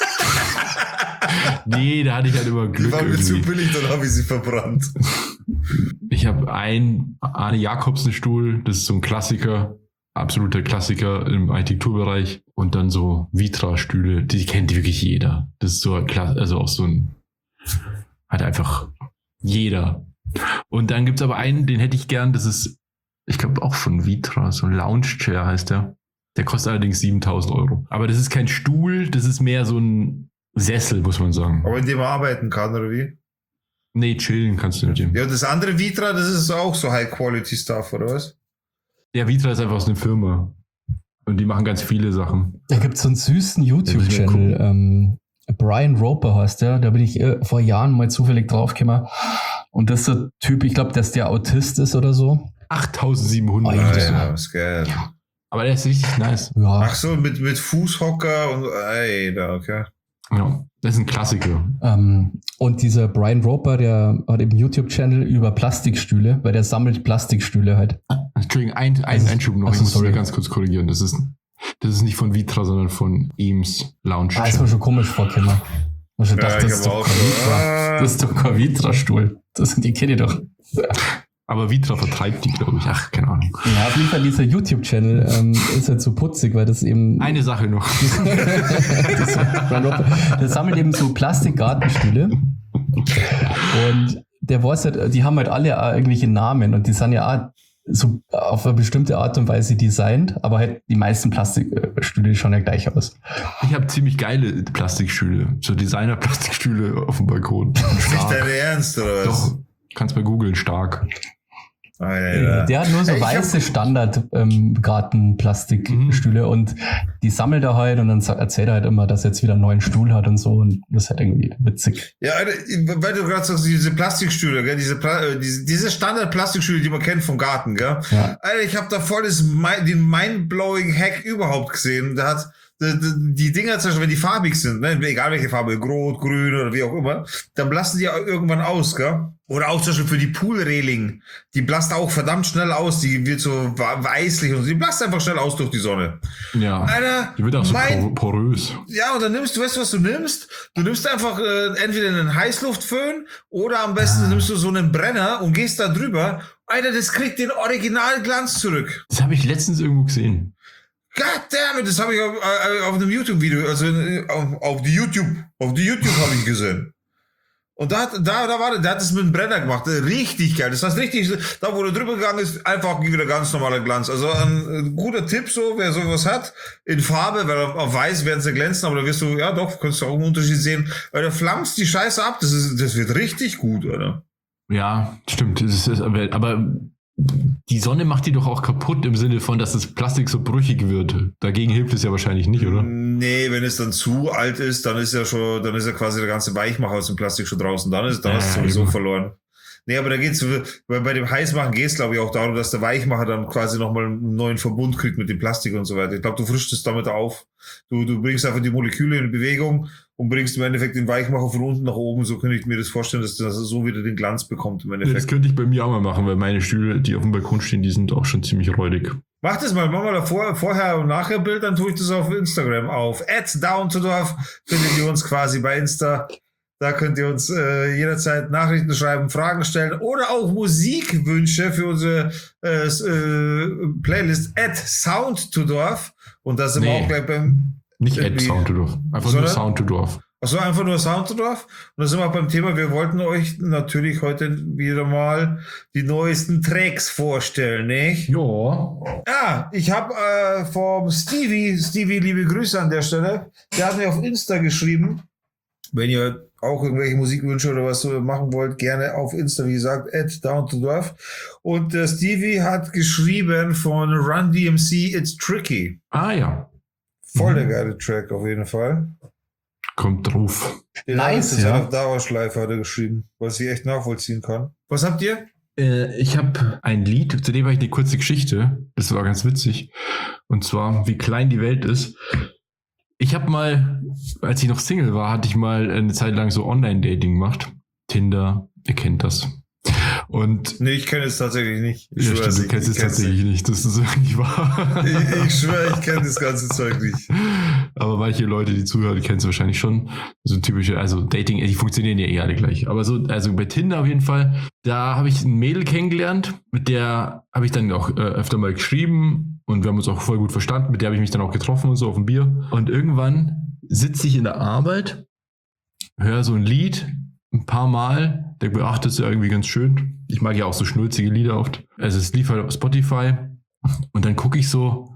Nee, da hatte ich halt immer Die Glück waren mir zu irgendwie. billig, dann habe ich sie verbrannt. Ich habe einen Arne Jacobsen Stuhl, das ist so ein Klassiker, absoluter Klassiker im Architekturbereich. Und dann so Vitra-Stühle, die kennt wirklich jeder. Das ist so ein Kla- also auch so ein, hat einfach jeder. Und dann gibt's aber einen, den hätte ich gern, das ist, ich glaube auch von Vitra, so ein Lounge-Chair heißt der. Der kostet allerdings siebentausend Euro. Aber das ist kein Stuhl, das ist mehr so ein Sessel, muss man sagen. Aber in dem man arbeiten kann, oder wie? Nee, chillen kannst du mit dem. Ja, und das andere Vitra, das ist auch so High-Quality-Stuff, oder was? Ja, Vitra ist einfach aus einer Firma. Und die machen ganz viele Sachen. Da gibt es so einen süßen YouTube-Channel. Cool. Ähm, Brian Roper heißt der. Da bin ich äh, vor Jahren mal zufällig draufgekommen. Und das ist der Typ, ich glaube, dass der Autist ist oder so. achttausendsiebenhundert. Oh, Ah, ja. ja, ist geil. Aber der ist richtig nice. Ja. Ach so, mit, mit Fußhocker und, ey, da, okay. Ja, das ist ein Klassiker. Ähm, und dieser Brian Roper, der hat eben einen YouTube-Channel über Plastikstühle, weil der sammelt Plastikstühle halt. Entschuldigung, ein, ein Also- Einschub noch. also ich muss sorry. da ganz kurz korrigieren. Das ist, das ist nicht von Vitra, sondern von Eames Lounge. Ah, ist mir schon komisch vorgekommen. Ich hab schon Ja, gedacht, ich das, ist hab doch auch kein so, Vitra. ah. Das ist doch kein Vitra-Stuhl. Das sind die kenne ich doch. Aber Vitra vertreibt die, glaube ich. Ach, keine Ahnung. Ja, auf jeden Fall dieser YouTube-Channel ähm, ist halt so putzig, weil das eben... Eine Sache noch. das, der sammelt eben so Plastikgartenstühle. Und der weiß halt, die haben halt alle auch irgendwelche Namen und die sind ja auch so auf eine bestimmte Art und Weise designt, aber halt die meisten Plastikstühle schauen ja gleich aus. Ich habe ziemlich geile Plastikstühle. So Designer-Plastikstühle auf dem Balkon. Nicht Stark. dein Ernst, oder was? Doch, kannst mal googeln, stark. Alter. Der hat nur so Ey, ich weiße hab- Standard-Garten-Plastikstühle Mhm. und die sammelt er halt und dann sa- erzählt er halt immer, dass er jetzt wieder einen neuen Stuhl hat und so und das ist halt irgendwie witzig. Ja, Alter, weil du gerade sagst, diese Plastikstühle, gell, diese, Pla äh, diese, diese Standard-Plastikstühle, die man kennt vom Garten, gell? Ja. Alter, ich habe da voll das, Mi- den mind-blowing Hack überhaupt gesehen. Da hat die, die- die Dinger, zum Beispiel, wenn die farbig sind, ne, egal welche Farbe, rot, grün oder wie auch immer, dann blassen die auch irgendwann aus, gell? Oder auch zum Beispiel für die Pool-Reling, die blasst auch verdammt schnell aus, die wird so wa- weißlich und so, die blasst einfach schnell aus durch die Sonne. Ja. Alter, Die wird auch so mein- por- porös. Ja, und dann nimmst du, weißt du, was du nimmst? Du nimmst einfach äh, entweder einen Heißluftföhn oder am besten Ah. nimmst du so einen Brenner und gehst da drüber. Alter, das kriegt den Originalglanz zurück. Das habe ich letztens irgendwo gesehen. Goddammit, das habe ich auf, äh, auf einem YouTube-Video, also äh, auf, auf die YouTube, auf die YouTube habe ich gesehen. Und da, hat, da, da war, der hat es mit dem Brenner gemacht. Richtig geil. Das heißt richtig, da wo du drüber gegangen ist, einfach wieder ganz normaler Glanz. Also ein, ein guter Tipp so, wer sowas hat, in Farbe, weil auf, auf weiß werden sie glänzen, aber da wirst du, ja doch, kannst du auch einen Unterschied sehen, weil da flammst die Scheiße ab. Das ist, das wird richtig gut, oder? Ja, stimmt. Das ist, aber, aber die Sonne macht die doch auch kaputt im Sinne von, dass das Plastik so brüchig wird. Dagegen hilft es ja wahrscheinlich nicht, oder? Nee, wenn es dann zu alt ist, dann ist ja schon, dann ist ja quasi der ganze Weichmacher aus dem Plastik schon draußen. Dann ist, dann Ja, hast du sowieso eben. verloren. Nee, aber da geht's, bei, bei dem Heißmachen geht's, glaube ich, auch darum, dass der Weichmacher dann quasi nochmal einen neuen Verbund kriegt mit dem Plastik und so weiter. Ich glaube, du frischst es damit auf. Du, du bringst einfach die Moleküle in Bewegung und bringst im Endeffekt den Weichmacher von unten nach oben. So könnte ich mir das vorstellen, dass das so wieder den Glanz bekommt im Ja, Endeffekt. das könnte ich bei mir auch mal machen, weil meine Stühle, die auf dem Balkon stehen, die sind auch schon ziemlich räudig. Mach das mal, mach mal ein Vor Vorher- und Nachher-Bild, dann tue ich das auf Instagram auf. at downtodorf findet ihr uns quasi bei Insta. Da könnt ihr uns äh, jederzeit Nachrichten schreiben, Fragen stellen oder auch Musikwünsche für unsere äh, s- äh, Playlist at soundtodorf. Und da sind wir Nee. auch gleich beim, Nicht Ed Irgendwie- Sound to Dorf. Einfach Sondern? nur Sound to Dorf. achso, einfach nur Soundtodorf. Und da sind wir auch beim Thema, wir wollten euch natürlich heute wieder mal die neuesten Tracks vorstellen, nicht? Ja. Ja, ich habe äh, vom Stevie, Stevie, liebe Grüße an der Stelle, der hat mir auf Insta geschrieben, wenn ihr auch irgendwelche Musikwünsche oder was so machen wollt, gerne auf Insta, wie gesagt, at downtodorf. Und der Stevie hat geschrieben von Run D M C, It's Tricky. Ah ja. Voll Mhm. der geile Track auf jeden Fall. Kommt drauf. Den Nice, hat er ja. auf Dauerschleife hat er geschrieben, was ich echt nachvollziehen kann. Was habt ihr? Äh, ich habe ein Lied, zu dem habe ich eine kurze Geschichte. Das war ganz witzig. Und zwar, wie klein die Welt ist. Ich habe mal, als ich noch Single war, hatte ich mal eine Zeit lang so Online-Dating gemacht. Tinder, ihr kennt das. Und Nee, ich kenne es tatsächlich nicht. Ich ja, schwör's, stimmt, du ich- kennst ich es kenn's tatsächlich nicht. Das ist irgendwie wahr. Ich, ich schwöre, ich kenne das ganze Zeug nicht. Aber manche Leute, die zuhören, kennen es wahrscheinlich schon. So typische, also Dating, die funktionieren ja eh alle gleich. Aber so, also bei Tinder auf jeden Fall, da habe ich ein Mädel kennengelernt, mit der habe ich dann auch äh, öfter mal geschrieben und wir haben uns auch voll gut verstanden. Mit der habe ich mich dann auch getroffen und so auf dem Bier. Und irgendwann sitze ich in der Arbeit, höre so ein Lied ein paar Mal, denke mir, ach, das ist ja irgendwie ganz schön. Ich mag ja auch so schnulzige Lieder oft. Also es lief halt auf Spotify und dann gucke ich so,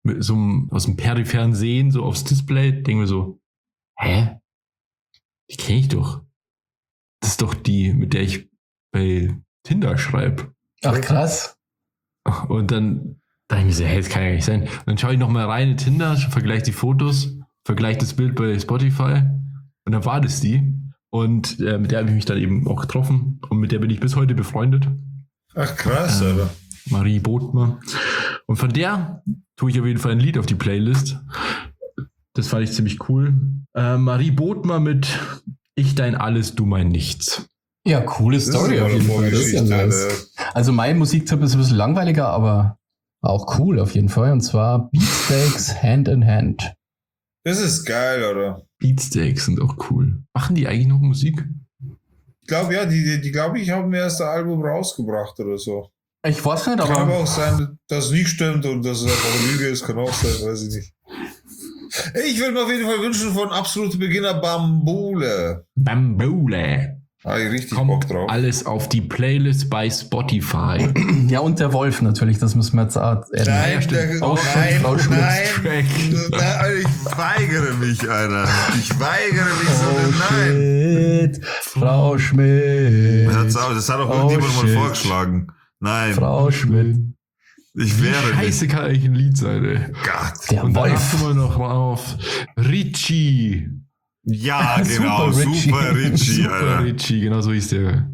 mit so einem, aus dem peripheren Sehen so aufs Display, denke mir so, hä? Die kenne ich doch. Das ist doch die, mit der ich bei Tinder schreibe. Ach, krass. Und dann dachte ich mir so, hey, das kann ja nicht sein. Und dann schaue ich nochmal rein in Tinder, vergleiche die Fotos, vergleiche das Bild bei Spotify und dann war das die. Und äh, mit der habe ich mich dann eben auch getroffen und mit der bin ich bis heute befreundet. Ach krass, äh, Alter. Marie Bodmer. Und von der tue ich auf jeden Fall ein Lied auf die Playlist. Das fand ich ziemlich cool. Äh, Marie Bodmer mit Ich dein Alles, du mein Nichts. Ja, coole Story auf jeden Fall. Das ist ja nice. Also mein Musiktipp ist ein bisschen langweiliger, aber auch cool auf jeden Fall. Und zwar Beatsteaks Hand in Hand. Das ist geil, oder? Beatsteaks sind auch cool. Machen die eigentlich noch Musik? Ich glaube, ja, die, die, die glaube ich, haben ihr erste Album rausgebracht oder so. Ich weiß nicht, aber... Kann aber auch sein, dass es nicht stimmt und dass es einfach eine Lüge ist. Kann auch sein, weiß ich nicht. Ich würde mir auf jeden Fall wünschen von absolute Beginner Bambule. Bambule. Ah, ich richtig Kommt Bock drauf. alles auf die Playlist bei Spotify. Ja, und der Wolf natürlich, das müssen wir jetzt auch Nein, ja, der, auch nein, Frau Schmidt. nein, nein, ich weigere mich, Alter. Ich weigere mich so, Oh, nein. shit. Frau Schmidt. Das hat, das hat auch Oh, irgendjemand mal shit. vorgeschlagen. Nein, Frau Schmidt. ich Wie wäre nicht. scheiße kann eigentlich ein Lied sein, ey. Gott. Der Und dann Wolf. achten wir noch mal auf Richie. Ja, genau, Super Richie. super Richie, Super Alter. Richie, genau so hieß der.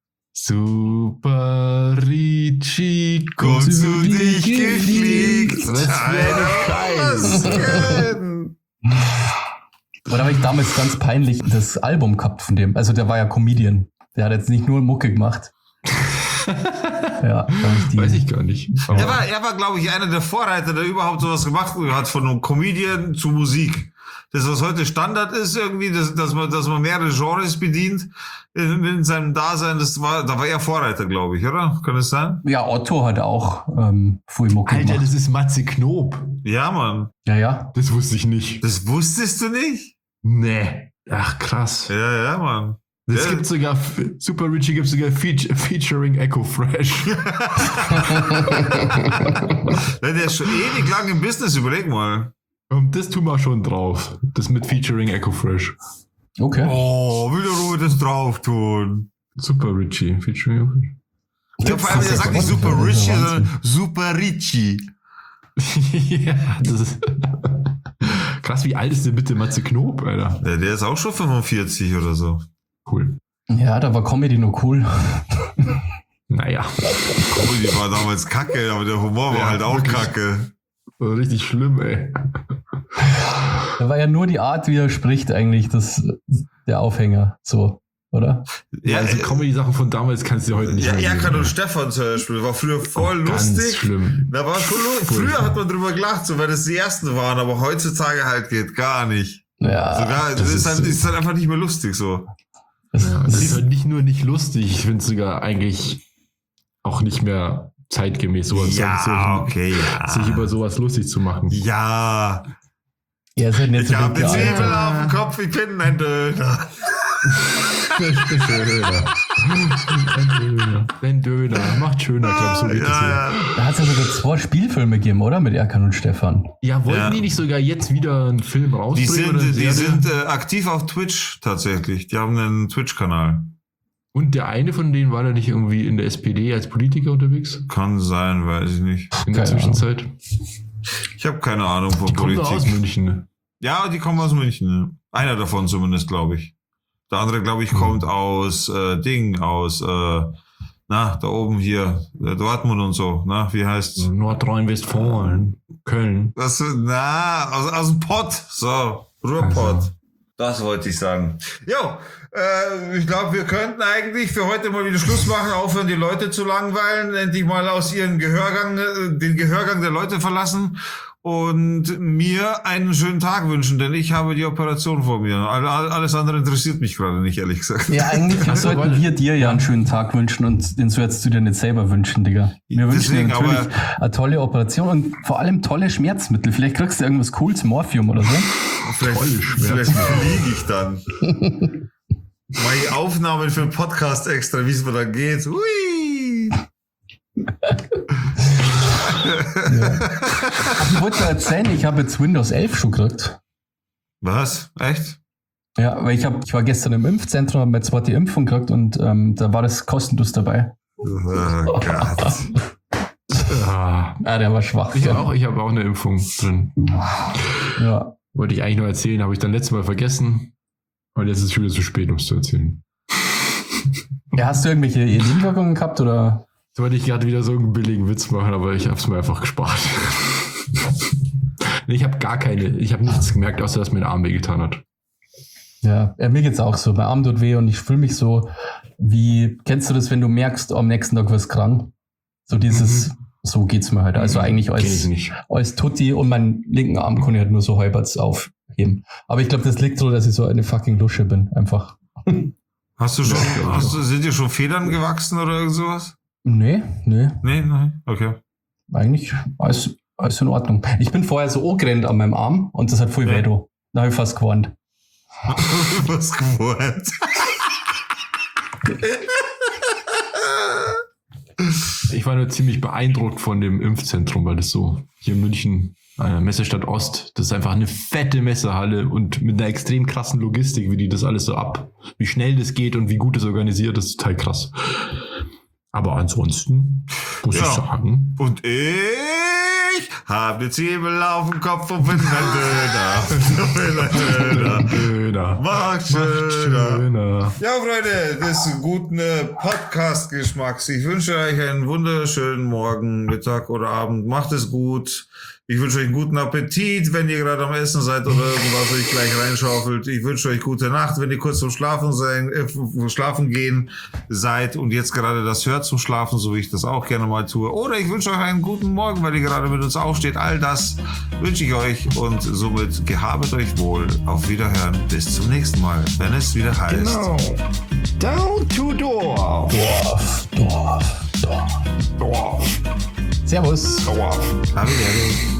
Super Richie, Kommt zu dich gefliegt. Was für eine Scheiße. Scheiße. Oder habe ich damals ganz peinlich das Album gehabt von dem. Also der war ja Comedian. Der hat jetzt nicht nur Mucke gemacht. Ja, da hab ich die. Weiß ich gar nicht. Aber Er war, er war, glaube ich, einer der Vorreiter, der überhaupt sowas gemacht hat, von einem Comedian zu Musik. Das, was heute Standard ist, irgendwie, dass, dass man, dass man mehrere Genres bedient in, in seinem Dasein, das war, da war er Vorreiter, glaube ich, oder? Kann das sein? Ja, Otto hat auch ähm, viel Mucke Alter, gemacht. das ist Matze Knob. Ja, Mann. Ja, ja. Das wusste ich nicht. Das wusstest du nicht? Nee. Ach, krass. Ja, ja, Mann. Das Ja. gibt sogar, Super Richie gibt sogar Feature, Featuring Echo Fresh. Der ist schon ewig lang im Business, überleg mal. Und das tun wir schon drauf. Das mit Featuring Echo Fresh. Okay. Oh, will der Ruhe das drauf tun? Super Richie. Featuring Echo Fresh. Ja, vor allem, Das der ist sagt ja nicht Wahnsinn. Super Das ist Richie, ja sondern Wahnsinn. Super Richie. Ja, das ist krass, wie alt ist denn bitte Matze Knob, Alter? Ja, der ist auch schon fünfundvierzig oder so. Cool. Ja, da war Comedy noch cool. Naja, Comedy war damals kacke, aber der Humor war Ja, halt auch wirklich. kacke. war richtig schlimm, ey. Da war ja nur die Art, wie er spricht, eigentlich das, der Aufhänger. So, oder? Ja, also Comedy-Sachen von damals kannst du heute nicht Ja, mehr Erkan sehen, und ey. Stefan zum Beispiel, war früher voll Ganz lustig. schlimm. Da war schon lu- früher hat man drüber gelacht, so weil das die ersten waren, aber heutzutage halt geht gar nicht. Ja. Sogar, das, das ist, ist halt, so. ist halt einfach nicht mehr lustig so. Das, Ja, das das ist halt nicht nur nicht lustig, ich finde es sogar eigentlich auch nicht mehr zeitgemäß, sowas, Ja, sich, okay, sich ja. über sowas lustig zu machen. Ja, ja, ist halt nicht ich so habe dick eine Zwiebel gealtert. auf dem Kopf, ich bin ein Döner. Döner. Ein Döner. Ein Döner. Macht schöner, glaub so Ja, geht das hier. ja. Da hat es ja sogar zwei Spielfilme gegeben, oder? Mit Erkan und Stefan. Ja, wollten Ja. die nicht sogar jetzt wieder einen Film Die rausbringen? oder eine sind, die Serie? sind äh, aktiv auf Twitch tatsächlich. Die haben einen Twitch-Kanal. Und der eine von denen war da nicht irgendwie in der S P D als Politiker unterwegs? Kann sein, weiß ich nicht. In der Keine Zwischenzeit? Ich habe keine Ahnung von Die kommen doch aus Politik. München. Ne? Ja, die kommen aus München. Ne? Einer davon zumindest, glaube ich. Der andere, glaube ich, Hm. kommt aus äh, Ding, aus äh, na, da oben hier, äh, Dortmund und so. Na, wie heißt's? Nordrhein-Westfalen. Köln. Das, na, aus, aus dem Pott. So, Ruhrpott. Also. Das wollte ich sagen. Jo, äh, ich glaube, wir könnten eigentlich für heute mal wieder Schluss machen, aufhören, die Leute zu langweilen, endlich mal aus ihrem Gehörgang, äh, den Gehörgang der Leute verlassen und mir einen schönen Tag wünschen, denn ich habe die Operation vor mir. All- all- Alles andere interessiert mich gerade nicht, ehrlich gesagt. Ja, eigentlich Also, sollten weil- wir dir ja einen schönen Tag wünschen und den sollst du dir nicht selber wünschen, Digga. Wir wünschen dir Deswegen, natürlich aber- eine tolle Operation und vor allem tolle Schmerzmittel. Vielleicht kriegst du irgendwas Cooles, Morphium oder so. Vielleicht, Tolle vielleicht Schmerzen. fliege ich dann. Mal die Aufnahmen für den Podcast extra, wie es mir dann geht. Hui! Ja. Ich wollte dir erzählen, ich habe jetzt Windows elf schon gekriegt. Was? Echt? Ja, weil ich, hab, ich war gestern im Impfzentrum, habe mir jetzt die Impfung gekriegt und ähm, da war das kostenlos dabei. Oh Gott. Ja. Ah, der war schwach. Ich habe auch, ich hab auch eine Impfung drin. Ja. Wollte ich eigentlich nur erzählen, habe ich dann letztes Mal vergessen. Und jetzt ist es schon wieder zu spät, um es zu erzählen. Ja, hast du irgendwelche Nebenwirkungen gehabt oder? Jetzt wollte ich gerade wieder so einen billigen Witz machen, aber ich habe es mir einfach gespart. Ich habe gar keine, ich habe nichts gemerkt, außer dass mir der Arm wehgetan hat. Ja, mir geht's auch so. Mein Arm tut weh und ich fühle mich so wie, kennst du das, wenn du merkst, am nächsten Tag wirst du krank? So dieses, mhm. so geht's mir halt. Also eigentlich als, als Tutti und meinen linken Arm kann ich halt nur so halbwegs aufheben. Aber ich glaube, das liegt so, dass ich so eine fucking Lusche bin, einfach. Hast du schon, hast du, sind dir schon Federn gewachsen oder irgend sowas? Nee, nee. Nee, nein, okay. Eigentlich alles, alles in Ordnung. Ich bin vorher so angerannt an meinem Arm und das hat voll ja. weh, du. Da habe ich fast gewarnt. Was gewarnt? Ich war nur ziemlich beeindruckt von dem Impfzentrum, weil das so hier in München, äh, Messestadt Ost, das ist einfach eine fette Messehalle und mit einer extrem krassen Logistik, wie die das alles so ab, wie schnell das geht und wie gut es organisiert, das ist total krass. Aber ansonsten muss ja. ich sagen. Und ich habe eine Zwiebel auf dem Kopf und bin ein Döner. bin ein Döner. Döner. Macht schöner. Ja, Freunde, des guten Podcast-Geschmacks. Ich wünsche euch einen wunderschönen Morgen, Mittag oder Abend. Macht es gut. Ich wünsche euch einen guten Appetit, wenn ihr gerade am Essen seid oder irgendwas euch gleich reinschaufelt. Ich wünsche euch gute Nacht, wenn ihr kurz zum Schlafen sein, äh, Schlafen gehen seid und jetzt gerade das hört zum Schlafen, so wie ich das auch gerne mal tue. Oder ich wünsche euch einen guten Morgen, weil ihr gerade mit uns aufsteht. All das wünsche ich euch und somit gehabet euch wohl. Auf Wiederhören. Bis zum nächsten Mal, wenn es wieder heißt. Genau. Down to Dorf. Dorf, Dorf, Dorf. Dorf. Servus. Dorf. Hallo.